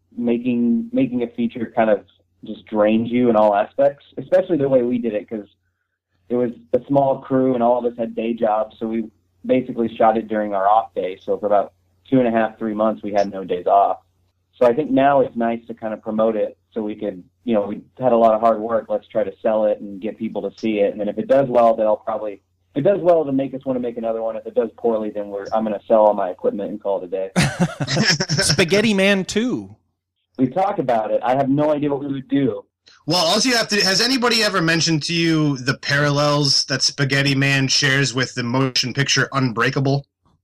making making a feature kind of just drains you in all aspects, especially the way we did it, because it was a small crew and all of us had day jobs, so we basically shot it during our off day. So for about two and a half, three months, we had no days off. So I think now it's nice to kind of promote it so we could, you know, we had a lot of hard work. Let's try to sell it and get people to see it. And then if it does well, then I'll probably, if it does well, to make us want to make another one. If it does poorly, then we're, I'm going to sell all my equipment and call it a day. Spaghetti Man two. We've talked about it. I have no idea what we would do. Well, also you have to, has anybody ever mentioned to you the parallels that Spaghetti Man shares with the motion picture Unbreakable?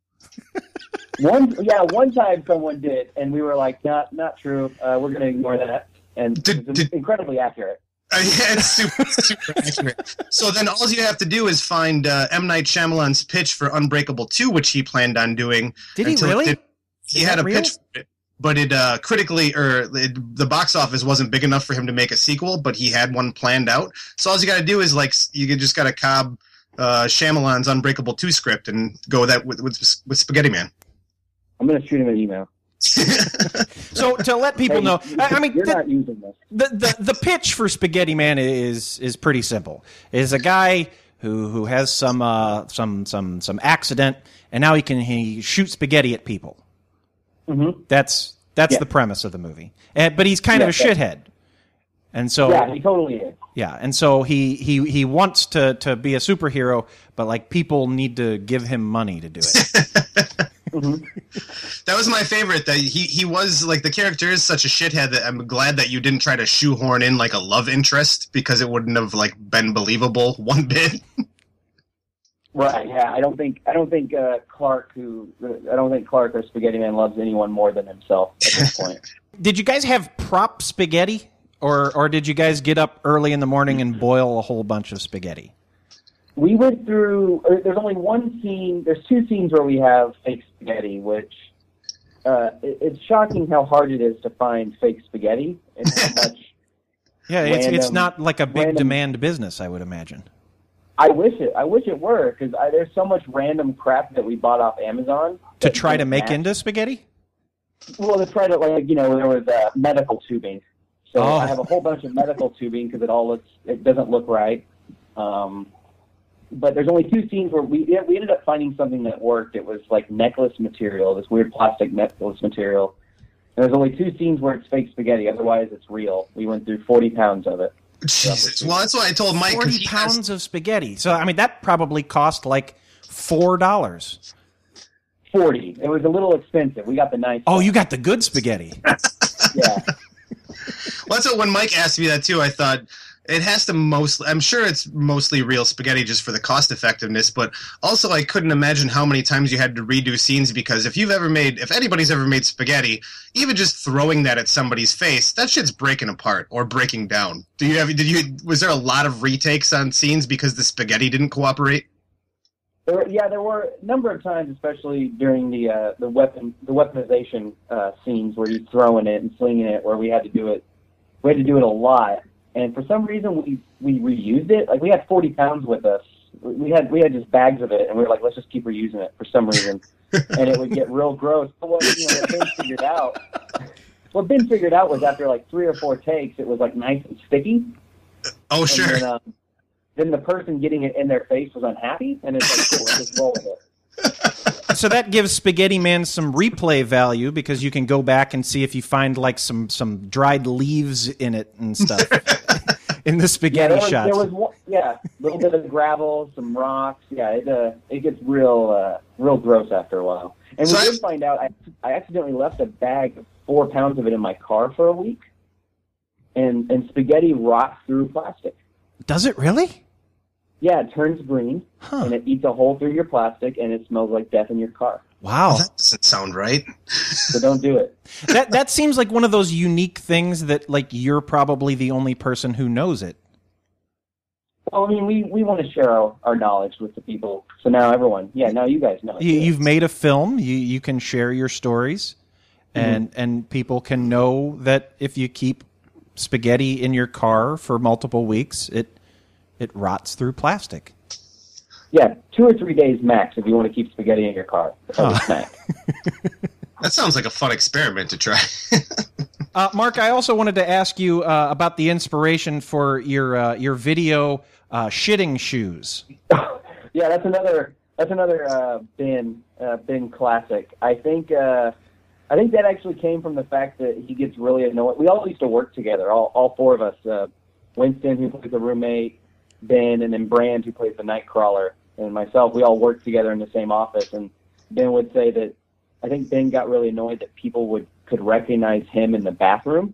One, yeah, one time someone did, and we were like, not not true. Uh, we're going to ignore that. And did, it's did, incredibly accurate. Uh, yeah, it's super, super accurate. So then all you have to do is find uh, M. Night Shyamalan's pitch for Unbreakable two, which he planned on doing. Did he really? Did, he had a real? pitch for it. But it uh, critically, or it, the box office wasn't big enough for him to make a sequel, but he had one planned out. So all you got to do is, like, you just got to cob uh, Shyamalan's Unbreakable two script and go with that with, with, with Spaghetti Man. I'm going to shoot him an email. So to let people hey, know, I, I mean, you're the, not using this. The, the the pitch for Spaghetti Man is is pretty simple. Is a guy who who has some uh, some some some accident, and now he can he shoot spaghetti at people. Mm-hmm. That's that's yeah. the premise of the movie. And, but he's kind yeah, of a shithead, and so yeah, he totally is. Yeah, and so he he he wants to to be a superhero, but like people need to give him money to do it. Mm-hmm. That was my favorite. That he he was like, the character is such a shithead that I'm glad that you didn't try to shoehorn in like a love interest, because it wouldn't have like been believable one bit. Right. Yeah. I don't think I don't think uh, Clark who I don't think Clark or Spaghetti Man loves anyone more than himself at this point. Did you guys have prop spaghetti, or or did you guys get up early in the morning and boil a whole bunch of spaghetti? We went through. There's only one scene. There's two scenes where we have fake spaghetti, which uh, it, it's shocking how hard it is to find fake spaghetti and how much. Yeah, it's random, it's not like a big random, demand business, I would imagine. I wish it. I wish it were because there's so much random crap that we bought off Amazon To try to make match. into spaghetti? Well, to try to like you know there was uh, medical tubing. So Oh. I have a whole bunch of medical tubing because it all looks it doesn't look right. Um, but there's only two scenes where we yeah, we ended up finding something that worked. It was like necklace material, this weird plastic necklace material. And there's only two scenes where it's fake spaghetti. Otherwise, it's real. We went through forty pounds of it. Jesus. Well, that's what I told Mike. 'cause Forty he pounds has- of spaghetti. So I mean, that probably cost like four dollars. Forty. It was a little expensive. We got the nice. Oh, you got the good spaghetti. Yeah. Well, that's what when Mike asked me that too. I thought it has to mostly. I'm sure it's mostly real spaghetti just for the cost effectiveness, but also I couldn't imagine how many times you had to redo scenes because if you've ever made, if anybody's ever made spaghetti, even just throwing that at somebody's face, that shit's breaking apart or breaking down. Do you have? Did you? Was there a lot of retakes on scenes because the spaghetti didn't cooperate? There were, yeah, there were a number of times, especially during the uh, the weapon the weaponization uh, scenes where he's throwing it and slinging it, where we had to do it. We had to do it a lot, and for some reason we we reused it. Like we had forty pounds with us. We had we had just bags of it, and we were like, let's just keep reusing it for some reason, and it would get real gross. But what you know, what Ben figured out, what Ben figured out was after like three or four takes, it was like nice and sticky. Oh And sure. Then, um, then the person getting it in their face was unhappy, and it's like, cool, let's just roll with it. So that gives Spaghetti Man some replay value because you can go back and see if you find like some, some dried leaves in it and stuff in the Yeah, spaghetti there was, shots. there was one, yeah, a little bit of gravel, some rocks. Yeah, it uh, it gets real uh, real gross after a while. And So we I- did find out I I accidentally left a bag of four pounds of it in my car for a week, and and spaghetti rots through plastic. Does it really? Yeah, it turns green, and it eats a hole through your plastic, and it smells like death in your car. Wow. That doesn't sound right. So don't do it. that that seems like one of those unique things that like you're probably the only person who knows it. Well, I mean, we, we want to share our, our knowledge with the people. So now everyone, yeah, now you guys know it. You, too. you've made a film. You you can share your stories, and and people can know that if you keep spaghetti in your car for multiple weeks, it it rots through plastic. Yeah, two or three days max if you want to keep spaghetti in your car. As a snack. That sounds like a fun experiment to try. Uh, Mark, I also wanted to ask you uh, about the inspiration for your uh, your video uh, shitting shoes. Yeah, that's another that's another uh, Ben uh, Ben classic. I think uh, I think that actually came from the fact that he gets really annoyed. We all used to work together, all all four of us. Uh, Winston, who plays the roommate, Ben, and then Brand, who plays the Nightcrawler, and myself. We all worked together in the same office. And Ben would say that I think Ben got really annoyed that people would could recognize him in the bathroom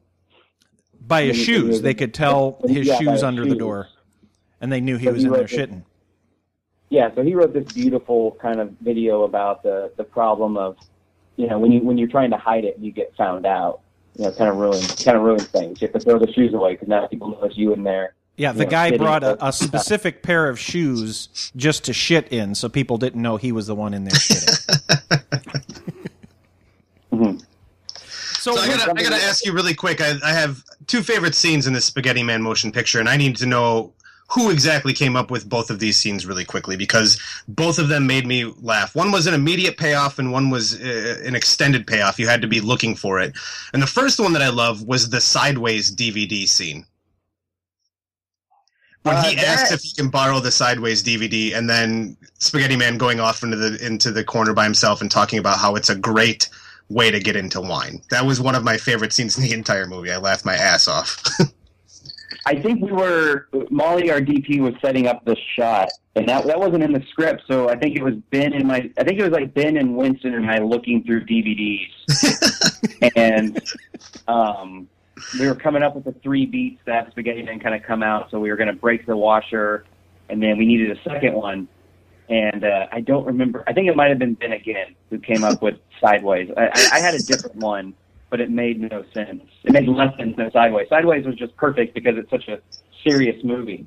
By his When he- shoes, when he- they could tell Yeah, his by shoes his under the shoes. door, and they knew he So was he in there wrote this- shitting. Yeah, so he wrote this beautiful kind of video about the the problem of, you know, when you when you're trying to hide it, you get found out. You know, kind of ruin kind of ruin things. You have to throw the shoes away because now people know it's you in there. Yeah, you the know, guy sitting. brought a, a specific pair of shoes just to shit in, so people didn't know he was the one in there shitting. So, I gotta, I gotta ask you really quick. I, I have two favorite scenes in this Spaghetti Man motion picture, and I need to know who exactly came up with both of these scenes really quickly because both of them made me laugh. One was an immediate payoff, and one was uh, an extended payoff. You had to be looking for it. And the first one that I love was the Sideways D V D scene. When Uh, he that- asks if he can borrow the Sideways D V D, and then Spaghetti Man going off into the into the corner by himself and talking about how it's a great way to get into wine. That was one of my favorite scenes in the entire movie. I laughed my ass off. I think we were Molly, our D P, was setting up the shot, and that that wasn't in the script. So I think it was Ben and my. I think it was like Ben and Winston and I looking through D V Ds, and um, we were coming up with the three beats that Spaghetti Man kind of come out. So we were going to break the washer, and then we needed a second one. And uh, I don't remember. I think it might have been Ben again who came up with Sideways. I, I, I had a different one, but it made no sense. It made less sense than Sideways. Sideways was just perfect because it's such a serious movie.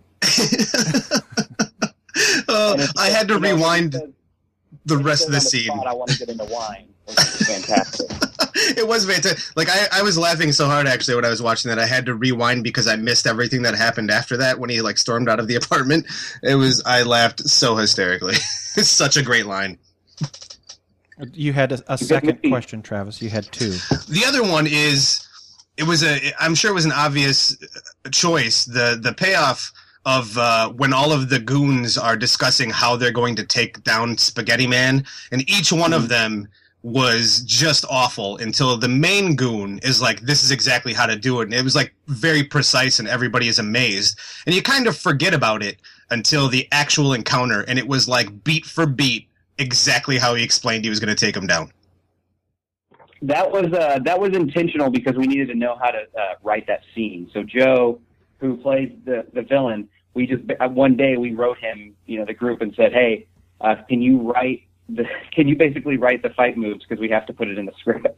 uh, I had to you know, rewind it says- the it rest says of the on scene. spot, I want to get into wine. Which is fantastic. It was fantastic. Like I, I was laughing so hard actually when I was watching that I had to rewind because I missed everything that happened after that when he like stormed out of the apartment. It was I laughed so hysterically. It's such a great line. You had a, a second question, Travis. You had two. The other one is it was a I'm sure it was an obvious choice. The the payoff of uh, when all of the goons are discussing how they're going to take down Spaghetti Man, and each one of them was just awful until the main goon is like, this is exactly how to do it. And it was like very precise and everybody is amazed. And you kind of forget about it until the actual encounter. And it was like beat for beat, exactly how he explained he was going to take him down. That was uh, that was intentional because we needed to know how to uh, write that scene. So Joe, who plays the, the villain, we just one day we wrote him, you know, the group and said, hey, uh, can you write the, can you basically write the fight moves because we have to put it in the script.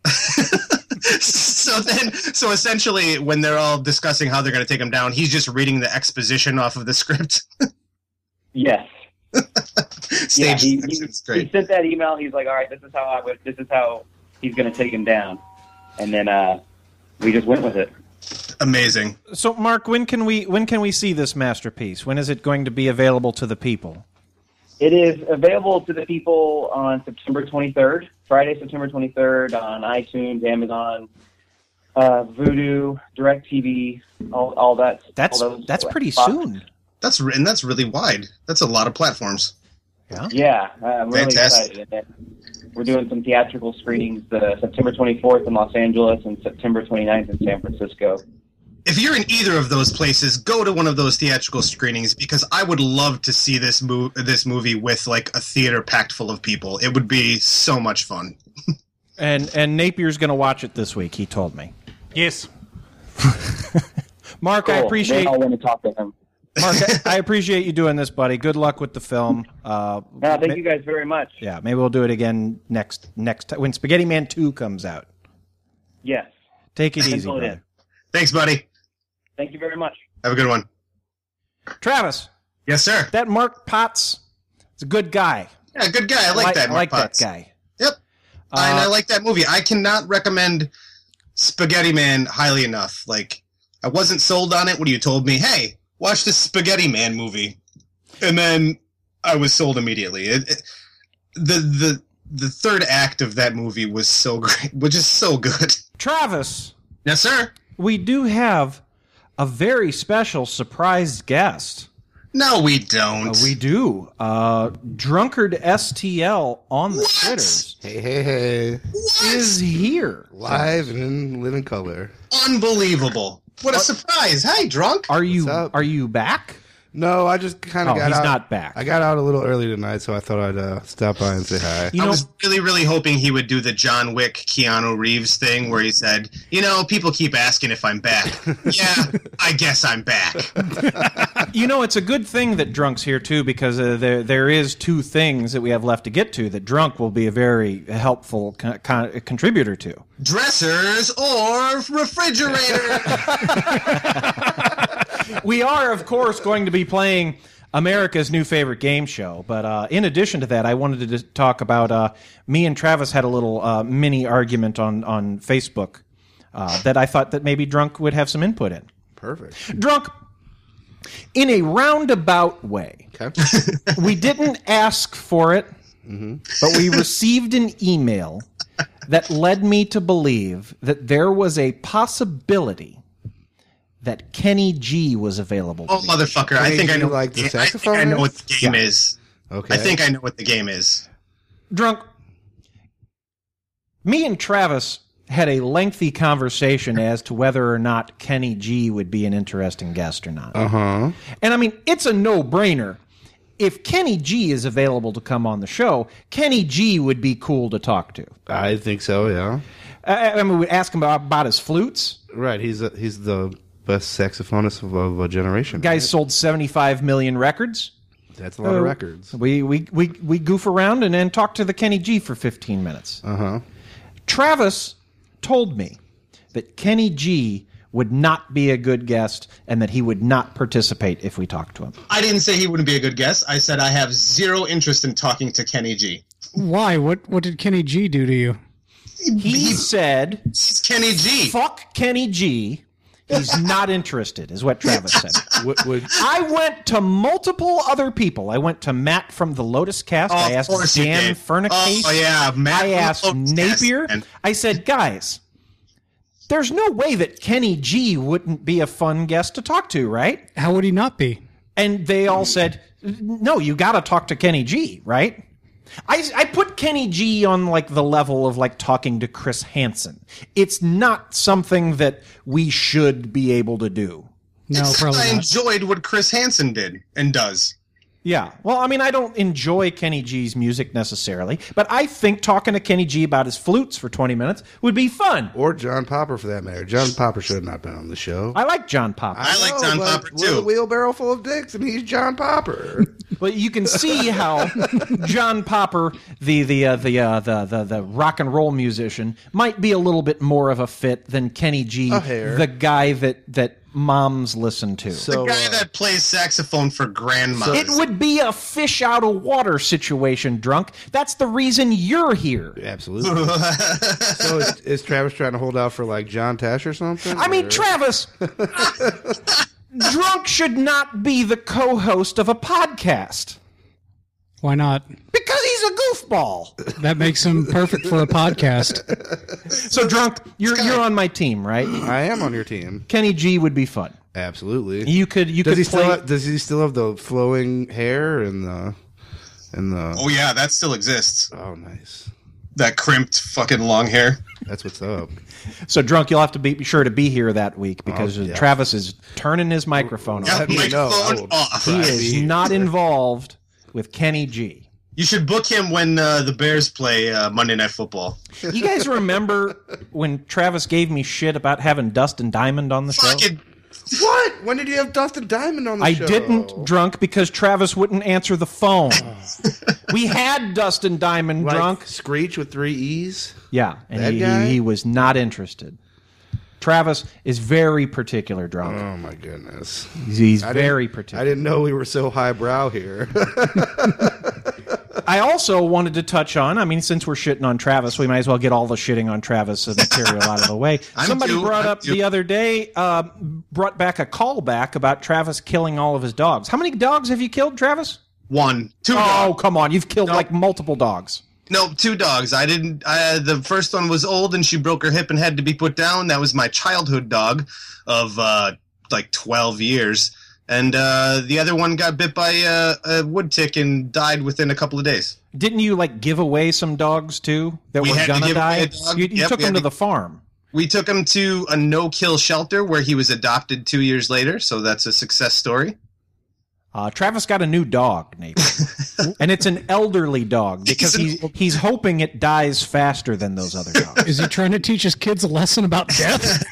So then, so essentially, when they're all discussing how they're going to take him down, he's just reading the exposition off of the script. Yes. Stage. Yeah, he, he, he sent that email. He's like, all right, this is how I would, this is how he's going to take him down, and then uh, we just went with it. Amazing. So, Mark, when can we when can we see this masterpiece? When is it going to be available to the people? It is available to the people on September twenty-third, Friday, September twenty-third, on iTunes, Amazon, uh, Vudu, DirecTV, all all that. That's all those that's pretty boxes. soon. That's and that's really wide. That's a lot of platforms. Yeah. Yeah, uh, I'm really Fantastic. excited. We're doing some theatrical screenings uh, September twenty-fourth in Los Angeles and September twenty-ninth in San Francisco. If you're in either of those places, go to one of those theatrical screenings because I would love to see this mo- this movie with like a theater packed full of people. It would be so much fun. And and Napier's going to watch it this week. He told me. Yes. Mark, Cool. I appreciate. They all want to talk to him. Mark, I, I appreciate you doing this, buddy. Good luck with the film. Uh, No, thank ma- you guys very much. Yeah, maybe we'll do it again next next time when Spaghetti Man two comes out. Yes. Take it easy, Pencil it brother. in. Thanks, buddy. Thank you very much. Have a good one. Travis. Yes, sir. That Mark Potts is a good guy. Yeah, good guy. I like that. I Mark like Potts. that guy. Yep. Uh, and I like that movie. I cannot recommend Spaghetti Man highly enough. Like, I wasn't sold on it when you told me, hey, watch this Spaghetti Man movie. And then I was sold immediately. It, it, the the the third act of that movie was so great, which is so good. Travis. Yes, sir. We do have a very special surprise guest. No, we don't. Uh, we do. Uh, Drunkard S T L on the What? Twitters Hey, hey, hey. is here. Live and in living color. Unbelievable. What a surprise. Hey, drunk. Are you What's up? are you back? No, I just kind of Oh, got he's out. not back. I got out a little early tonight, so I thought I'd uh, stop by and say hi. You I know, was really, really hoping he would do the John Wick, Keanu Reeves thing where he said, you know, people keep asking if I'm back. Yeah, I guess I'm back. you know, it's a good thing that Drunk's here too, because uh, there there is two things that we have left to get to that Drunk will be a very helpful con- con- contributor to. Dressers or refrigerator. We are, of course, going to be playing America's new favorite game show. But uh, in addition to that, I wanted to talk about uh, me and Travis had a little uh, mini argument on on Facebook uh, that I thought that maybe Drunk would have some input in. Perfect. Drunk, in a roundabout way, Okay. we didn't ask for it, but we received an email that led me to believe that there was a possibility that Kenny G was available. To Oh, me. motherfucker. I think I know, like the I think I know what the game Yeah. is. Okay. I think I know what the game is. Drunk, me and Travis had a lengthy conversation as to whether or not Kenny G would be an interesting guest or not. Uh huh. And I mean, it's a no-brainer. If Kenny G is available to come on the show, Kenny G would be cool to talk to. I think so. Yeah. I, I mean, we'd ask him about, about his flutes. Right. He's a, he's the best saxophonist of, of a generation. Guy's sold seventy-five million records. That's a lot of Uh, records. We, we, we, we goof around and then talk to the Kenny G for fifteen minutes. Uh huh. Travis told me that Kenny G would not be a good guest and that he would not participate if we talked to him. I didn't say he wouldn't be a good guest. I said I have zero interest in talking to Kenny G. Why? What What did Kenny G do to you? He said, He's Kenny G. Fuck Kenny G. He's not interested, is what Travis said. I went to multiple other people. I went to Matt from the Lotus Cast. Oh, I of asked course you Dan did. Furnicase. Oh, yeah, Matt I from asked the Lotus Cast, Napier. man. I said, guys, there's no way that Kenny G wouldn't be a fun guest to talk to, right? How would he not be? And they all said, no, you got to talk to Kenny G, right? I, I put Kenny G on like the level of like talking to Chris Hansen. It's not something that we should be able to do. No, Except probably I not. enjoyed what Chris Hansen did and does. Yeah. Well, I mean, I don't enjoy Kenny G's music necessarily, but I think talking to Kenny G about his flutes for twenty minutes would be fun. Or John Popper, for that matter. John Popper should have not been on the show. I like John Popper. I like John but Popper, we're too. a wheelbarrow full of dicks, and he's John Popper. But you can see how John Popper, the the uh, the, uh, the the the rock and roll musician, might be a little bit more of a fit than Kenny G, A hair. the guy that that moms listen to. The guy that plays saxophone for grandmas. It would be a fish out of water situation, drunk. That's the reason you're here. Absolutely. So is, is Travis trying to hold out for like John Tesh or something? I mean, or- Travis, drunk should not be the co-host of a podcast. Why not? Because he's a goofball. That makes him perfect for a podcast. So, drunk, you're you're on my team, right? I am on your team. Kenny G would be fun. Absolutely. You could you does could he play. still have, does he still have the flowing hair and the and the? Oh yeah, that still exists. Oh, nice. That crimped fucking long hair. That's what's up. So, drunk, you'll have to be, be sure to be here that week because Oh, yeah. Travis is turning his microphone Yeah, off. me know. I microphone will off. He try to is be- not involved with Kenny G. You should book him when uh, the Bears play uh, Monday Night Football. You guys remember when Travis gave me shit about having Dustin Diamond on the show? Fucking What? When did you have Dustin Diamond on the I show? didn't, drunk, because Travis wouldn't answer the phone. We had Dustin Diamond, Like drunk. Screech with three E's? Yeah, and That he, guy? he, he was not interested. Travis is very particular, drunk. Oh, my goodness. He's, he's I didn't- very particular. I didn't know we were so highbrow here. I also wanted to touch on, I mean, since we're shitting on Travis, we might as well get all the shitting on Travis material out of the way. I'm Somebody due, brought I'm up due. the other day, uh, brought back a callback about Travis killing all of his dogs. How many dogs have you killed, Travis? one, two. Oh, dogs. come on. You've killed No. like multiple dogs. No, two dogs. I didn't. I, the first one was old, and she broke her hip and had to be put down. That was my childhood dog of uh, like twelve years, and uh, the other one got bit by uh, a wood tick and died within a couple of days. Didn't you like give away some dogs too that We were had to gonna give away die? a dog. You, you Yep, took we them had to to- the farm. We took him to a no-kill shelter where he was adopted two years later, so that's a success story. Uh, Travis got a new dog, Nate, and it's an elderly dog because He's he's he's hoping it dies faster than those other dogs. Is he trying to teach his kids a lesson about death?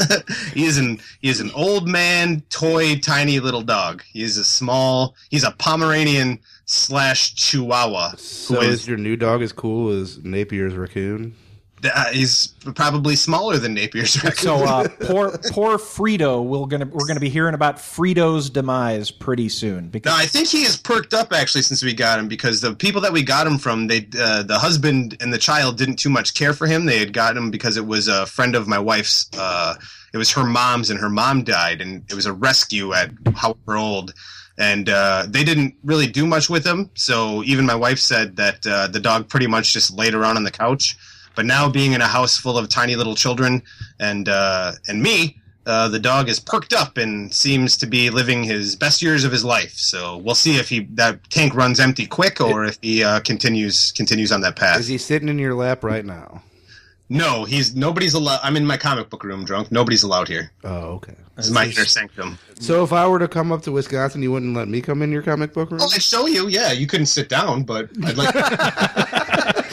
He is an he is an old man, toy, tiny little dog. He is a small. He's a Pomeranian slash Chihuahua. So who is is your new dog as cool as Napier's raccoon? uh, he's probably smaller than Napier's raccoon. So uh, poor poor Frito, we're gonna we're gonna be hearing about Frito's demise pretty soon because No, I think he has perked up actually since we got him because the people that we got him from, they uh, the husband and the child didn't too much care for him. They had gotten him because it was a friend of my wife's. Uh, it was her mom's, and her mom died, and it was a rescue at however old. And uh, they didn't really do much with him. So even my wife said that uh, the dog pretty much just laid around on the couch. But now being in a house full of tiny little children and uh, and me, uh, the dog is perked up and seems to be living his best years of his life. So we'll see if he that tank runs empty quick or if he uh, continues continues on that path. Is he sitting in your lap right now? No, he's nobody's allowed. I'm in my comic book room, drunk. Nobody's allowed here. Oh, okay. This is my inner sanctum. So if I were to come up to Wisconsin, you wouldn't let me come in your comic book room? Oh, I'd show you. Yeah, you couldn't sit down, but I'd like.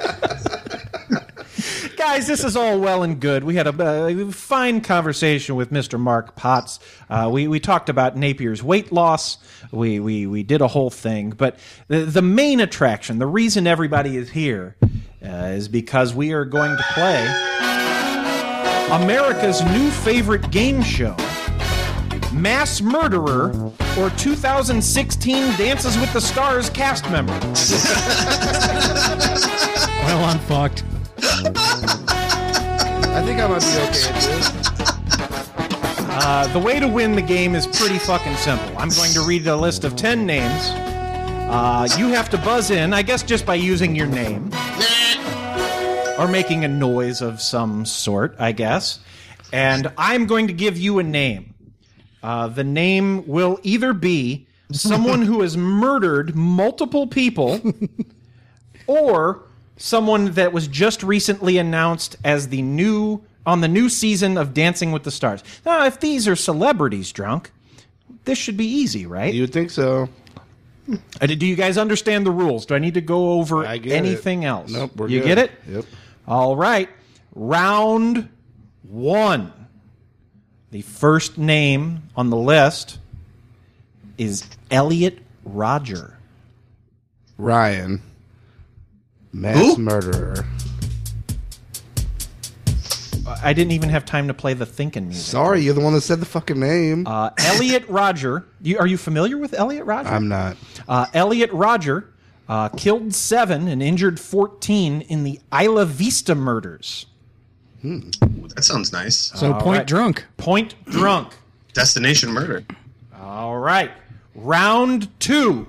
guys, this is all well and good. We had a uh, fine conversation with Mister Mark Potts. Uh, we we talked about Napier's weight loss. We we we did a whole thing, but the, the main attraction, the reason everybody is here, uh, is because we are going to play America's new favorite game show, Mass Murderer, or two thousand sixteen Dances with the Stars cast member. Well, I'm fucked. I think I might be okay at this. Uh, the way to win the game is pretty fucking simple. I'm going to read a list of ten names. Uh, you have to buzz in, I guess just by using your name. Or making a noise of some sort, I guess. And I'm going to give you a name. Uh, the name will either be someone who has murdered multiple people or someone that was just recently announced as the new on the new season of Dancing with the Stars. Now, if these are celebrities, Drunk, this should be easy, right? You would think so. Uh, do you guys understand the rules? Do I need to go over I get anything it. else? Nope, we're you good. get it? Yep. All right. Round one. The first name on the list is Elliot Rodger. Ryan. Mass Who? murderer. I didn't even have time to play the thinking music. Sorry, you're the one that said the fucking name. Uh, Elliot Rodger. You, are you familiar with Elliot Rodger? I'm not. Uh, Elliot Rodger uh, killed seven and injured fourteen in the Isla Vista murders. Ooh, that sounds nice. So All point right. drunk. Point drunk. Destination murder. All right. Round two.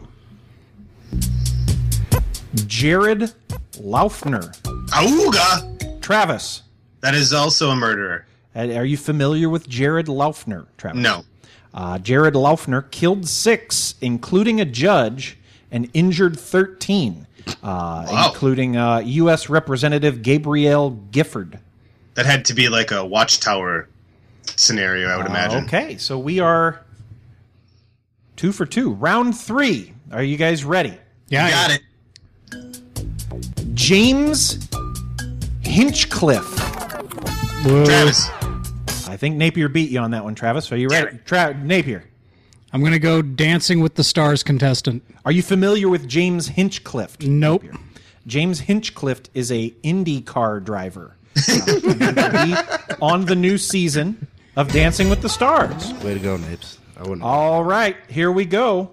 Jared Laufner. Auga! Travis. That is also a murderer. Uh, Are you familiar with Jared Laufner, Travis? No. Uh, Jared Laufner killed six, including a judge, and injured thirteen, uh, Wow. including uh, U S Representative Gabrielle Gifford. That had to be like a watchtower scenario, I would Uh, imagine. okay, so we are two for two. Round three. Are you guys ready? Yeah, Got yeah. it. James Hinchcliffe. Whoa. Travis. I think Napier beat you on that one, Travis. Are you ready? Tra- Napier. I'm going to go Dancing with the Stars contestant. Are you familiar with James Hinchcliffe? Nope. Napier? James Hinchcliffe is a IndyCar driver. Uh, he will be on the new season of Dancing with the Stars. Way to go, Napes. I wouldn't. All right, here we go.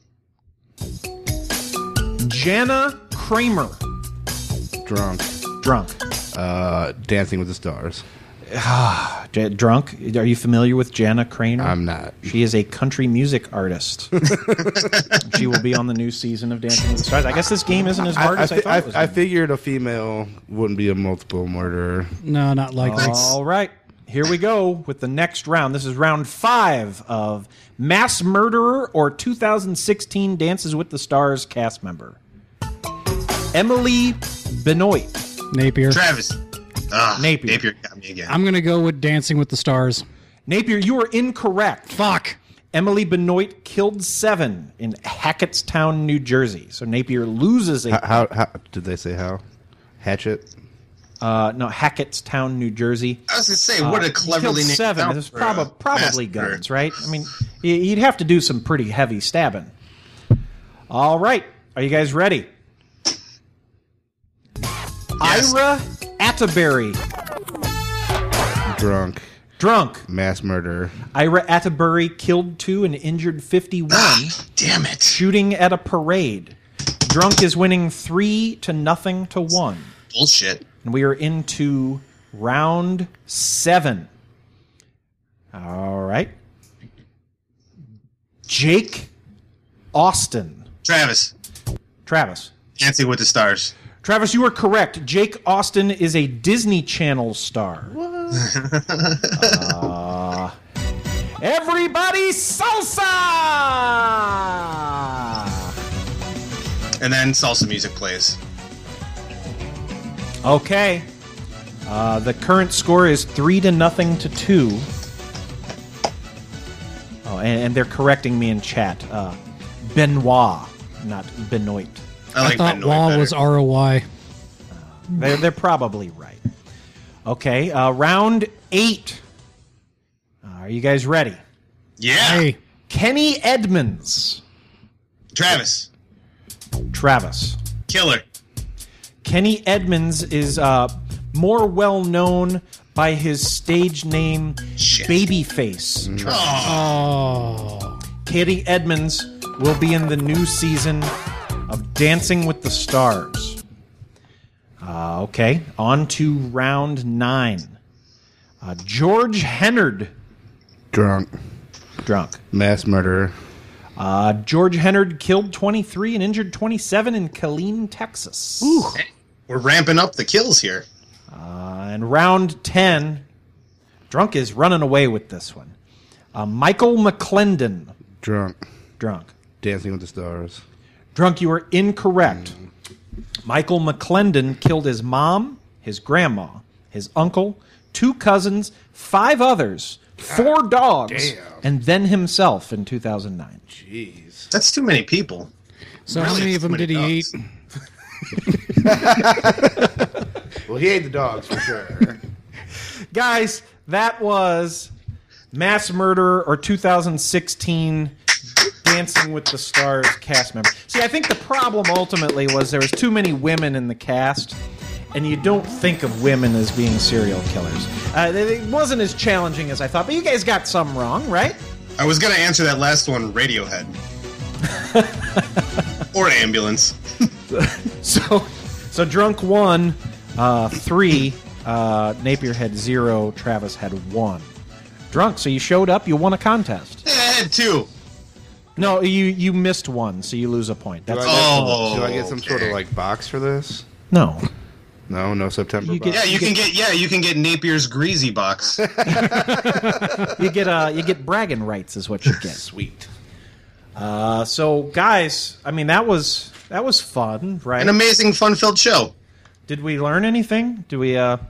Jana Kramer. Drunk. Drunk. Uh, Dancing with the Stars. J- drunk. Are you familiar with Jana Kramer? I'm not. She is a country music artist. She will be on the new season of Dancing with the Stars. I guess this game isn't as hard I, as I, I, thought it was. I, I figured a female wouldn't be a multiple murderer. No, not likely. All right. Here we go with the next round. This is round five of Mass Murderer or two thousand sixteen Dances with the Stars cast member. Emily Benoit. Napier. Travis. Ah, Napier. Napier got me again. I'm going to go with Dancing with the Stars. Napier, you are incorrect. Fuck. Emily Benoit killed seven in Hackettstown, New Jersey. So Napier loses a... How, how, how did they say how? Hatchet? Uh, no, Hackettstown, New Jersey. I was going to say, what Uh, a he cleverly killed named seven. town There's for prob- a probably massacre. guns, right? I mean, y- you'd have to do some pretty heavy stabbing. All right. Are you guys ready? Yes. Ira Atterbury. Drunk. Drunk. Mass murderer. Ira Atterbury killed two and injured fifty-one. Damn it. Shooting at a parade. Drunk is winning three to nothing to one. Bullshit. And we are into round seven. All right. Jake Austin. Travis. Travis. Dancing with the Stars. Travis, you are correct. Jake Austin is a Disney Channel star. uh, everybody salsa! And then salsa music plays. Okay. Uh, the current score is three to nothing to two. Oh, and, and they're correcting me in chat. Uh, Benoit, not Benoit. I like I thought Benoit Law better. was R O Y. They're, they're probably right. Okay, uh, round eight. Uh, are you guys ready? Yeah. Hey, Kenny Edmonds. Travis. Travis. Killer. Kenny Edmonds is uh, more well known by his stage name Shit. Babyface. oh, Kenny Edmonds will be in the new season of Dancing with the Stars. Uh, okay, on to round nine. Uh, George Hennard. Drunk. Drunk. Mass murderer. Uh, George Hennard killed twenty-three and injured twenty-seven in Killeen, Texas. Ooh. We're ramping up the kills here. Uh, and round ten, Drunk is running away with this one. Uh, Michael McClendon. Drunk. Drunk. Dancing with the Stars. Drunk, you are incorrect. Mm. Michael McClendon killed his mom, his grandma, his uncle, two cousins, five others, four dogs, damn. and then himself in two thousand nine. Jeez. That's too many people. So how many of them did he eat? Well, he ate the dogs for sure. Guys, that was Mass Murderer or two thousand sixteen Dancing with the Stars cast member. See, I think the problem ultimately was there was too many women in the cast, and you don't think of women as being serial killers. Uh, it wasn't as challenging as I thought, but you guys got some wrong, right? I was going to answer that last one, Radiohead. Or Ambulance. so, so Drunk won uh, three, uh, Napier had zero, Travis had one. Drunk, so you showed up, you won a contest. Yeah, I had two. No, you you missed one, so you lose a point. That's do, I get, oh, do I get some okay. sort of like box for this? No. No, no September You box. get- Yeah, you can get yeah, you can get Napier's Greasy box. You get uh you get bragging rights is what you get. Sweet. Uh, so guys, I mean that was that was fun, right? An amazing, fun-filled show. Did we learn anything? Do we uh?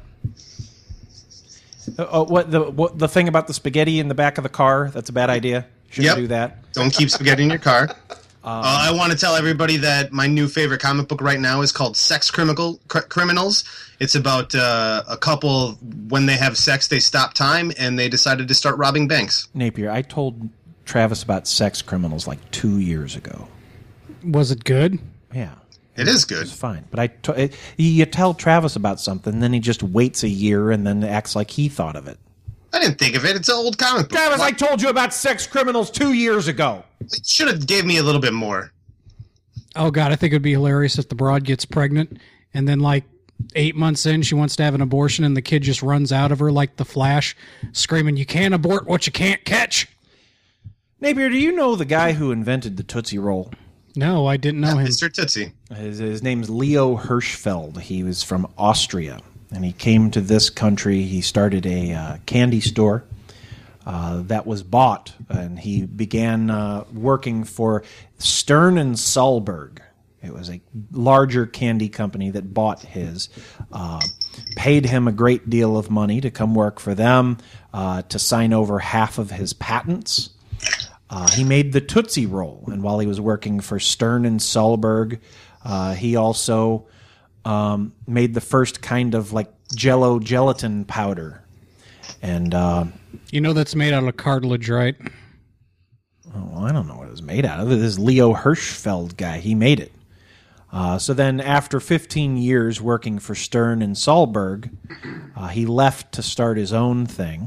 Uh, what the what the thing about the spaghetti in the back of the car? That's a bad idea. Shouldn't Yep. do that. Don't keep spaghetti in your car. Uh, I want to tell everybody that my new favorite comic book right now is called Sex Criminal Cr- Criminals. It's about uh, a couple, when they have sex, they stop time, and they decided to start robbing banks. Napier, I told Travis about Sex Criminals like two years ago. Was it good? Yeah. It is good. It's fine. But I t- it, you tell Travis about something, then he just waits a year and then acts like he thought of it. I didn't think of it. It's an old comic book. Travis, I told you about Sex Criminals two years ago. It should have gave me a little bit more. Oh, God, I think it would be hilarious if the broad gets pregnant and then, like, eight months in, she wants to have an abortion and the kid just runs out of her like the Flash, screaming, "You can't abort what you can't catch." Napier, do you know the guy who invented the Tootsie Roll? No, I didn't know him. Mister Tootsie. His, his name's Leo Hirschfeld. He was from Austria, and he came to this country. He started a uh, candy store uh, that was bought, and he began uh, working for Stern and Sahlberg. It was a larger candy company that bought his, uh, paid him a great deal of money to come work for them, uh, to sign over half of his patents. Uh, he made the Tootsie Roll, and while he was working for Stern and Sahlberg, uh, he also um, made the first kind of like Jell-O gelatin powder. And uh, You know that's made out of cartilage, right? oh, I don't know what it was made out of. This Leo Hirschfeld guy, he made it. Uh, so then, after fifteen years working for Stern and Sahlberg, uh, he left to start his own thing.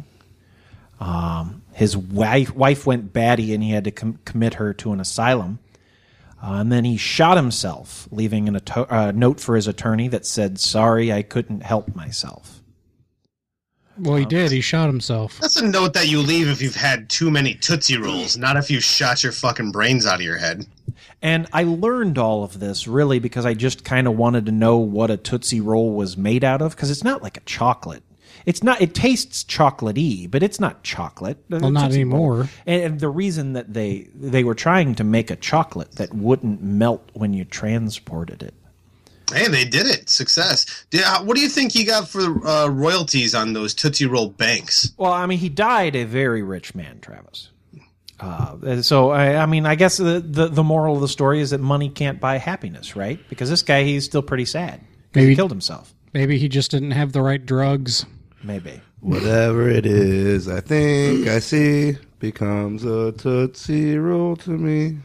Um, his wife wife went batty, and he had to com- commit her to an asylum. Uh, and then he shot himself, leaving an ato- uh, note for his attorney that said, "Sorry, I couldn't help myself." Well, he did. He shot himself. That's a note that you leave if you've had too many Tootsie Rolls, not if you shot your fucking brains out of your head. And I learned all of this really because I just kind of wanted to know what a Tootsie Roll was made out of, because it's not like a chocolate. It's not. It tastes chocolatey, but it's not chocolate. Well, not Tootsie Roll. anymore. And the reason that they they were trying to make a chocolate that wouldn't melt when you transported it. Hey, they did it. Success. Yeah, what do you think he got for uh, royalties on those Tootsie Roll banks? Well, I mean, he died a very rich man, Travis. Uh, so, I, I mean, I guess the, the the moral of the story is that money can't buy happiness, right? Because this guy, he's still pretty sad because Maybe he killed himself. Maybe he just didn't have the right drugs. Maybe. Whatever it is, I think I see becomes a Tootsie Roll to me.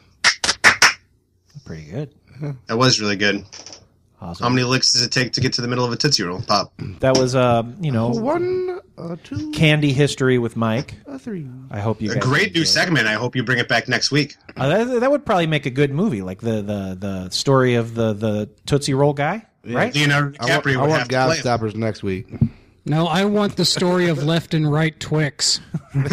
Pretty good. That was really good. Awesome. How many licks does it take to get to the middle of a Tootsie Roll? Pop. That was, uh, you know, One, a two, candy history with Mike. a three. I hope you A guys great enjoyed new it. segment. I hope you bring it back next week. Uh, that, that would probably make a good movie, like the, the, the story of the, the Tootsie Roll guy. right? Leonardo I want, DiCaprio I would want have to play him. Gobstoppers next week. No, I want the story of left and right Twix.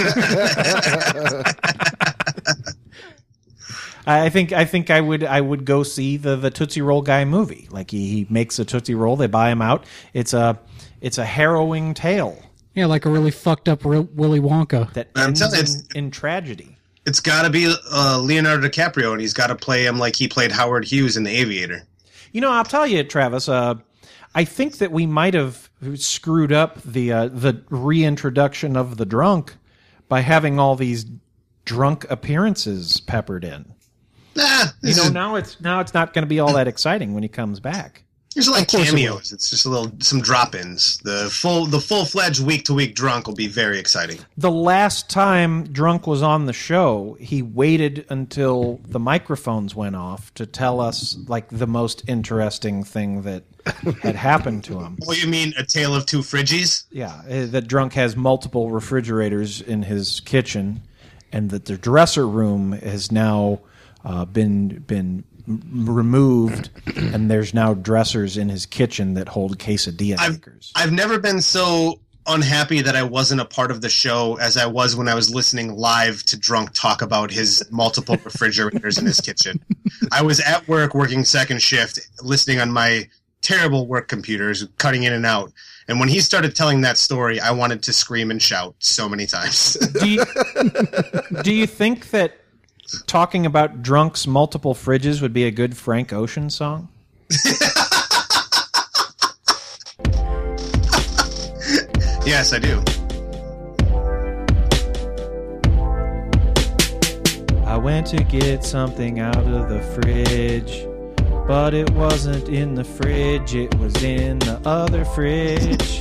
I think I think I would I would go see the, the Tootsie Roll guy movie. Like he, he makes a Tootsie Roll, they buy him out. It's a it's a harrowing tale. Yeah, like a really fucked up real Willy Wonka. That I'm ends telling you, in, it's- in tragedy. It's got to be uh, Leonardo DiCaprio, and he's got to play him like he played Howard Hughes in The Aviator. You know, I'll tell you, Travis. Uh, I think that we might have screwed up the uh, the reintroduction of the drunk by having all these drunk appearances peppered in. Nah, You know, now it's now it's not going to be all that exciting when he comes back. There's like Of course it will. cameos. It's just a little some drop-ins. The full the full fledged week to week drunk will be very exciting. The last time Drunk was on the show, he waited until the microphones went off to tell us like the most interesting thing that had happened to him. Oh, you mean A Tale of Two Fridgies? Yeah, uh, that Drunk has multiple refrigerators in his kitchen, and that the dresser room has now uh, been been m- removed, and there's now dressers in his kitchen that hold quesadilla I've, makers. I've never been so unhappy that I wasn't a part of the show as I was when I was listening live to Drunk talk about his multiple refrigerators in his kitchen. I was at work working second shift, listening on my terrible work computers, cutting in and out. And when he started telling that story, I wanted to scream and shout so many times. Do you, do you think that talking about Drunk's multiple fridges would be a good Frank Ocean song? Yes, I do. I went to get something out of the fridge, but it wasn't in the fridge, it was in the other fridge.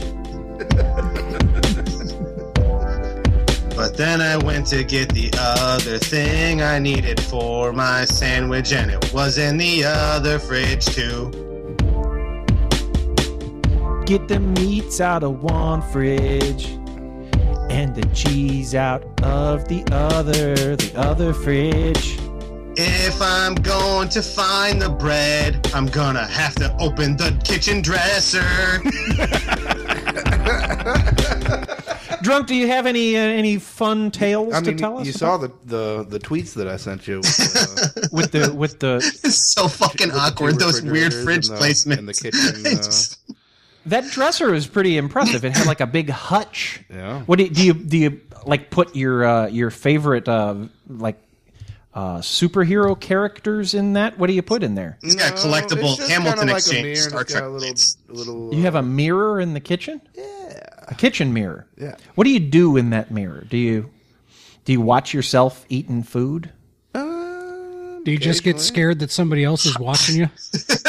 But then I went to get the other thing I needed for my sandwich, and it was in the other fridge too. Get the meats out of one fridge and the cheese out of the other, the other fridge. If I'm going to find the bread, I'm gonna have to open the kitchen dresser. Drunk, do you have any uh, any fun tales I mean, to tell us? you about? saw the, the, the tweets that I sent you with, uh, with the with the. It's so fucking with the two awkward. Those weird refrigerators fridge and the- placements in the kitchen. Uh, That dresser is pretty impressive. It had like a big hutch. Yeah. What do you, do you do? You like put your uh, your favorite uh, like uh, superhero characters in that? What do you put in there? He's got No, collectible it's just Hamilton kinda like a Exchange mirror, Star and it's Trek got a little, plates. little, You have a mirror in the kitchen. Yeah. A kitchen mirror. Yeah. What do you do in that mirror? Do you do you watch yourself eating food? Do you just get scared that somebody else is watching you?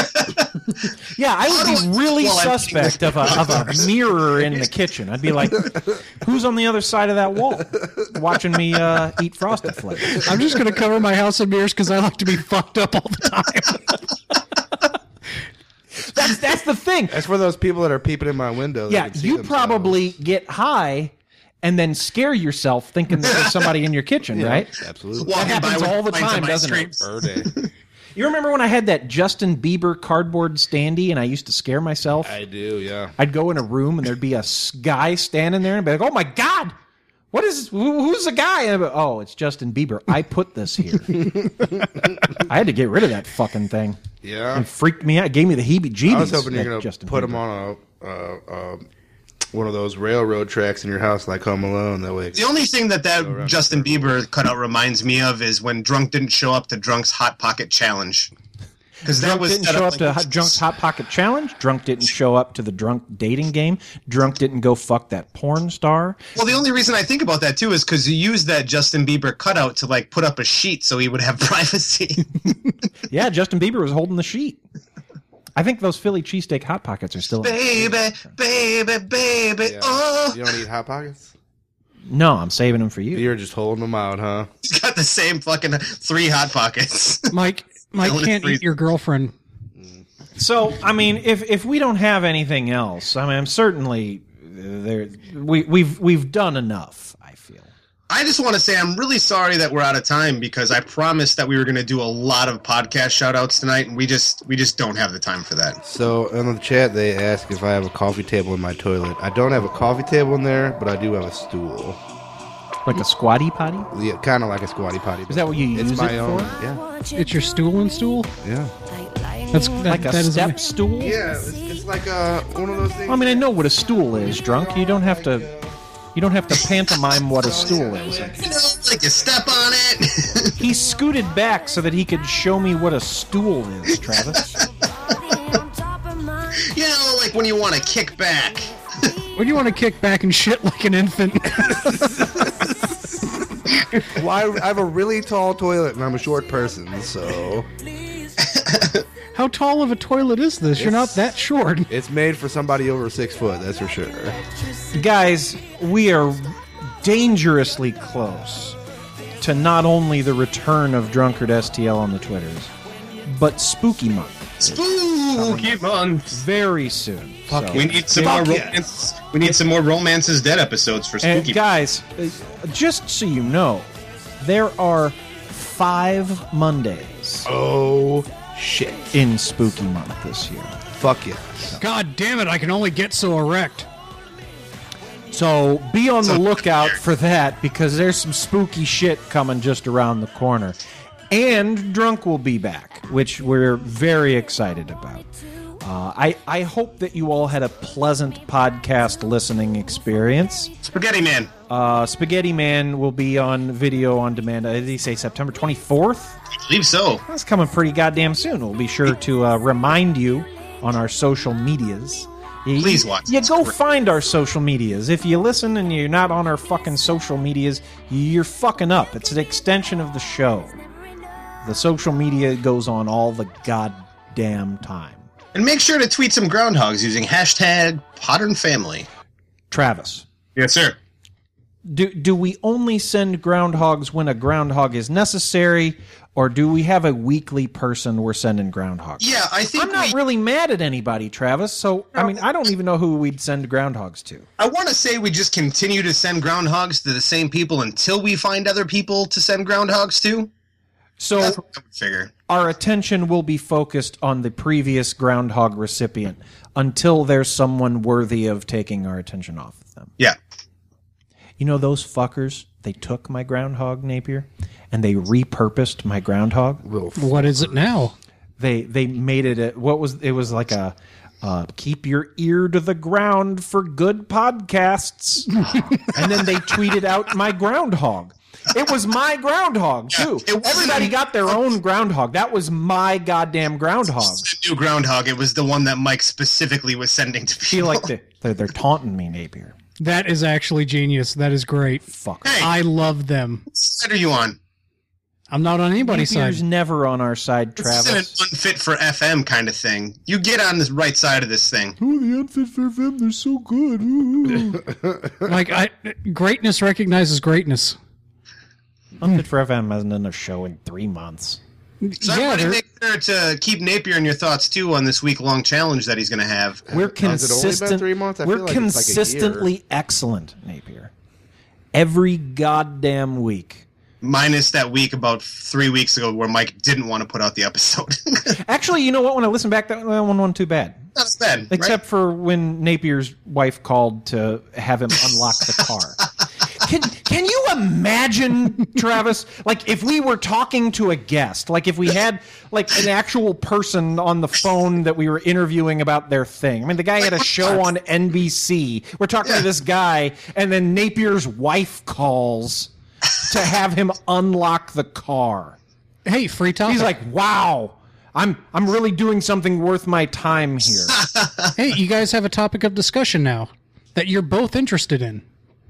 Yeah, I would be really Well, I'm- suspect of a of a mirror in the kitchen. I'd be like, who's on the other side of that wall watching me uh, eat Frosted Flakes? I'm just going to cover my house in mirrors because I like to be fucked up all the time. That's that's the thing. That's for those people that are peeping in my window. that Yeah, can see you themselves. probably get high and then scare yourself thinking that there's somebody in your kitchen, Yeah, right? absolutely. That Walking by happens with all the pints of time, ice doesn't cream. it? Birthday. You remember when I had that Justin Bieber cardboard standee and I used to scare myself? I do, yeah. I'd go in a room and there'd be a s- guy standing there and I'd be like, oh my God, what is, who, who's the guy? And I'd be, oh, it's Justin Bieber. I put this here. I had to get rid of that fucking thing. Yeah. It freaked me out. It gave me the heebie-jeebies. I was hoping you're that going to Justin put Bieber. them on a uh, uh, one of those railroad tracks in your house like Home Alone. That way. The only thing that that Justin Bieber cutout reminds me of is when Drunk didn't show up to Drunk's Hot Pocket Challenge. Because that Drunk was didn't set show up up to like- Hot- Drunk's Hot Pocket Challenge. Drunk didn't show up to the Drunk dating game. Drunk didn't go fuck that porn star. Well, the only reason I think about that too is because you used that Justin Bieber cutout to like put up a sheet so he would have privacy. Yeah, Justin Bieber was holding the sheet. I think those Philly cheesesteak Hot Pockets are still. baby, baby, baby, Yeah. oh. You don't eat Hot Pockets? No, I'm saving them for you. You're just holding them out, huh? He's got the same fucking three Hot Pockets. Mike, Mike Only can't three- eat your girlfriend. So, I mean, if if we don't have anything else, I mean, I'm certainly there. We we've we've done enough. I feel. I just want to say I'm really sorry that we're out of time because I promised that we were going to do a lot of podcast shout-outs tonight, and we just we just don't have the time for that. So in the chat, they ask if I have a coffee table in my toilet. I don't have a coffee table in there, but I do have a stool. Like a squatty potty? Yeah, kind of like a squatty potty. Is that what you it's use my it own, for? Yeah. It's your stool and stool? Yeah. That's that, Like a that is step ama- stool? Yeah, it's, it's like uh, one of those things. I mean, I know what a stool is, drunk. You don't have to. You don't have to pantomime what a stool is. You know, like you step on it. He scooted back so that he could show me what a stool is, Travis. You know, like when you want to kick back. When do you want to kick back and shit like an infant? Well, I, I have a really tall toilet, and I'm a short person, so... How tall of a toilet is this? You're not that short. It's made for somebody over six foot, that's for sure. Guys, we are dangerously close to not only the return of Drunkard S T L on the Twitters, but Spooky Month. Spooky Month. Very soon. Fuck So- we need some Fuck more yes. romance. We need some more Romance is Dead episodes for And Spooky. guys, uh, just so you know, there are five Mondays. Oh shit! In Spooky Month this year. Fuck yeah! God damn it! I can only get so erect. So be on the lookout for that because there's some spooky shit coming just around the corner. And Drunk will be back, which we're very excited about. Uh, I, I hope that you all had a pleasant podcast listening experience. Spaghetti Man. Uh, Spaghetti Man will be on video on demand. Uh, did he say September twenty-fourth? I believe so. That's coming pretty goddamn soon. We'll be sure to uh, remind you on our social medias. You, Please watch. You go find our social medias. If you listen and you're not on our fucking social medias, you're fucking up. It's an extension of the show. The social media goes on all the goddamn time. And make sure to tweet some groundhogs using hashtag Modern Family. Travis. Yes, sir. Do do we only send groundhogs when a groundhog is necessary, or do we have a weekly person we're sending groundhogs? Yeah, I think I'm not we, really mad at anybody, Travis. So I mean, I don't even know who we'd send groundhogs to. I want to say we just continue to send groundhogs to the same people until we find other people to send groundhogs to. So That's what I would figure. Our attention will be focused on the previous groundhog recipient until there's someone worthy of taking our attention off of them. Yeah. You know those fuckers? They took my groundhog, Napier, and they repurposed my groundhog. What is it now? They they made it a, what was it was like a uh, keep your ear to the ground for good podcasts, and then they tweeted out my groundhog. It was my groundhog too. Yeah, Everybody got their own groundhog. That was my goddamn groundhog. The new groundhog. It was the one that Mike specifically was sending to people. Feel like they, they're, they're taunting me, Napier. That is actually genius. That is great. Fuck. Hey, I love them. what side are you on? I'm not on anybody's Napier's side. never on our side, This isn't Travis. an unfit for F M kind of thing. You get on the right side of this thing. Oh, the unfit for F M, they're so good. Ooh. Like I, greatness recognizes greatness. Unfit for F M hasn't done a show in three months. So Yeah, everybody they're- make sure to keep Napier in your thoughts too on this week long challenge that he's going to have. We're Has it only been consistent. three months? I We're feel like it's like a year. consistently excellent, Napier. Every goddamn week. Minus that week about three weeks ago where Mike didn't want to put out the episode. Actually, you know what? When I listen back, that one wasn't too bad. Not as bad. Except for when Napier's wife called to have him unlock the car. Can can you imagine, Travis? Like if we were talking to a guest, like if we had like an actual person on the phone that we were interviewing about their thing. I mean, the guy had a show on N B C. We're talking Yeah. to this guy, and then Napier's wife calls to have him unlock the car. Hey, free topic. He's like, "Wow, I'm I'm really doing something worth my time here." hey, you guys have a topic of discussion now that you're both interested in.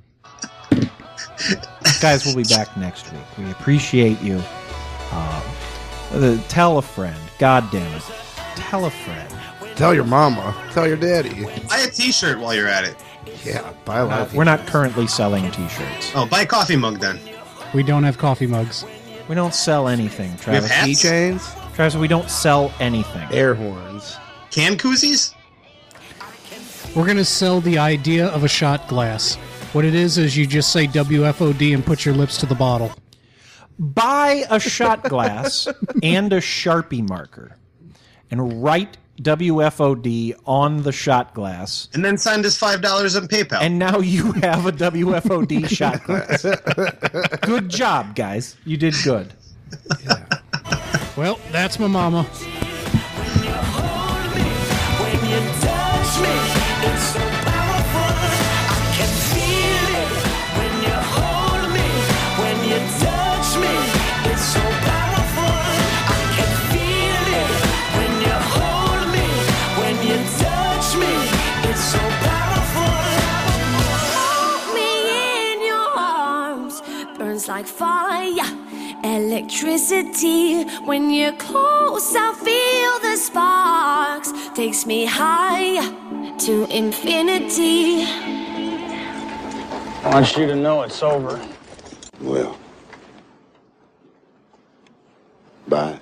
Guys, we'll be back next week. We appreciate you. Uh, uh, tell a friend. God damn it. Tell a friend. Tell your mama. Tell your daddy. Buy a t-shirt while you're at it. Yeah, buy a lot of We're not currently selling t-shirts. Oh, buy a coffee mug then. We don't have coffee mugs. We don't sell anything, We have Travis. hats? keychains, Travis, we don't sell anything. air horns. Can koozies? We're going to sell the idea of a shot glass. What it is is you just say W F O D and put your lips to the bottle. Buy a shot glass and a Sharpie marker and write W F O D on the shot glass. And then send us five dollars on PayPal. And now you have a W F O D shot glass. Good job, guys. You did good. Yeah. Well, that's my mama. Like fire, electricity. When you're close, I feel the sparks. Takes me high to infinity. I want you to know it's over. Well, bye.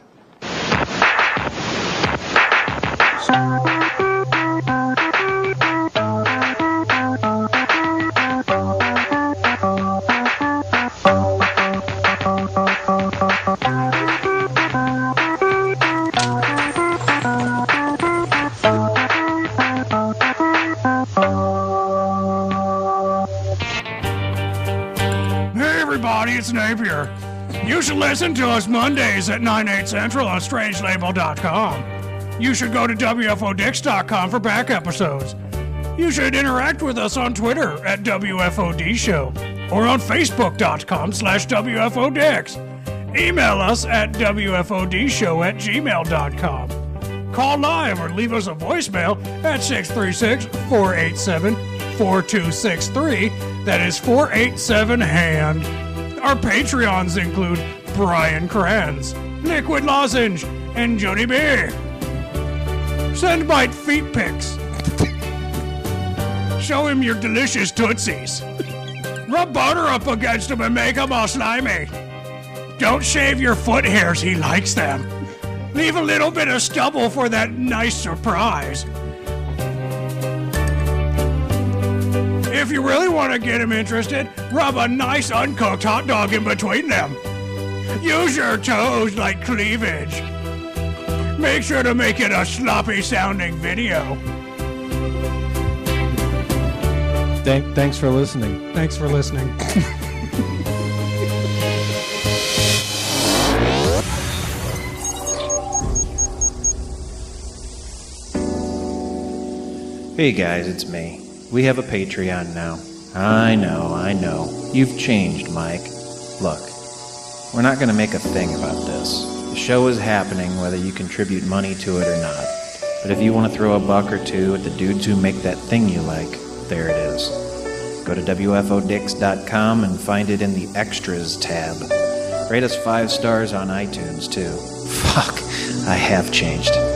It's Napier. You should listen to us Mondays at nine, eight central on strange label dot com. You should go to W F O Dix dot com for back episodes. You should interact with us on Twitter at W F O D Show or on Facebook dot com slash W F O Dix. Email us at W F O D show at gmail dot com. Call live or leave us a voicemail at six three six, four eight seven, four two six three. That is four eight seven, HAND. Our Patreons include Brian Kranz, Liquid Lozenge, and Jody B. Send Mike feet pics. Show him your delicious tootsies. Rub butter up against them and make them all slimy. Don't shave your foot hairs, he likes them. Leave a little bit of stubble for that nice surprise. If you really want to get him interested, rub a nice uncooked hot dog in between them. Use your toes like cleavage. Make sure to make it a sloppy sounding video. Thank, thanks for listening. Thanks for listening. Hey guys, it's me. We have a Patreon now. I know, I know. You've changed, Mike. Look, we're not going to make a thing about this. The show is happening whether you contribute money to it or not. But if you want to throw a buck or two at the dudes who make that thing you like, there it is. Go to W F O Dix dot com and find it in the Extras tab. Rate us five stars on iTunes, too. Fuck, I have changed.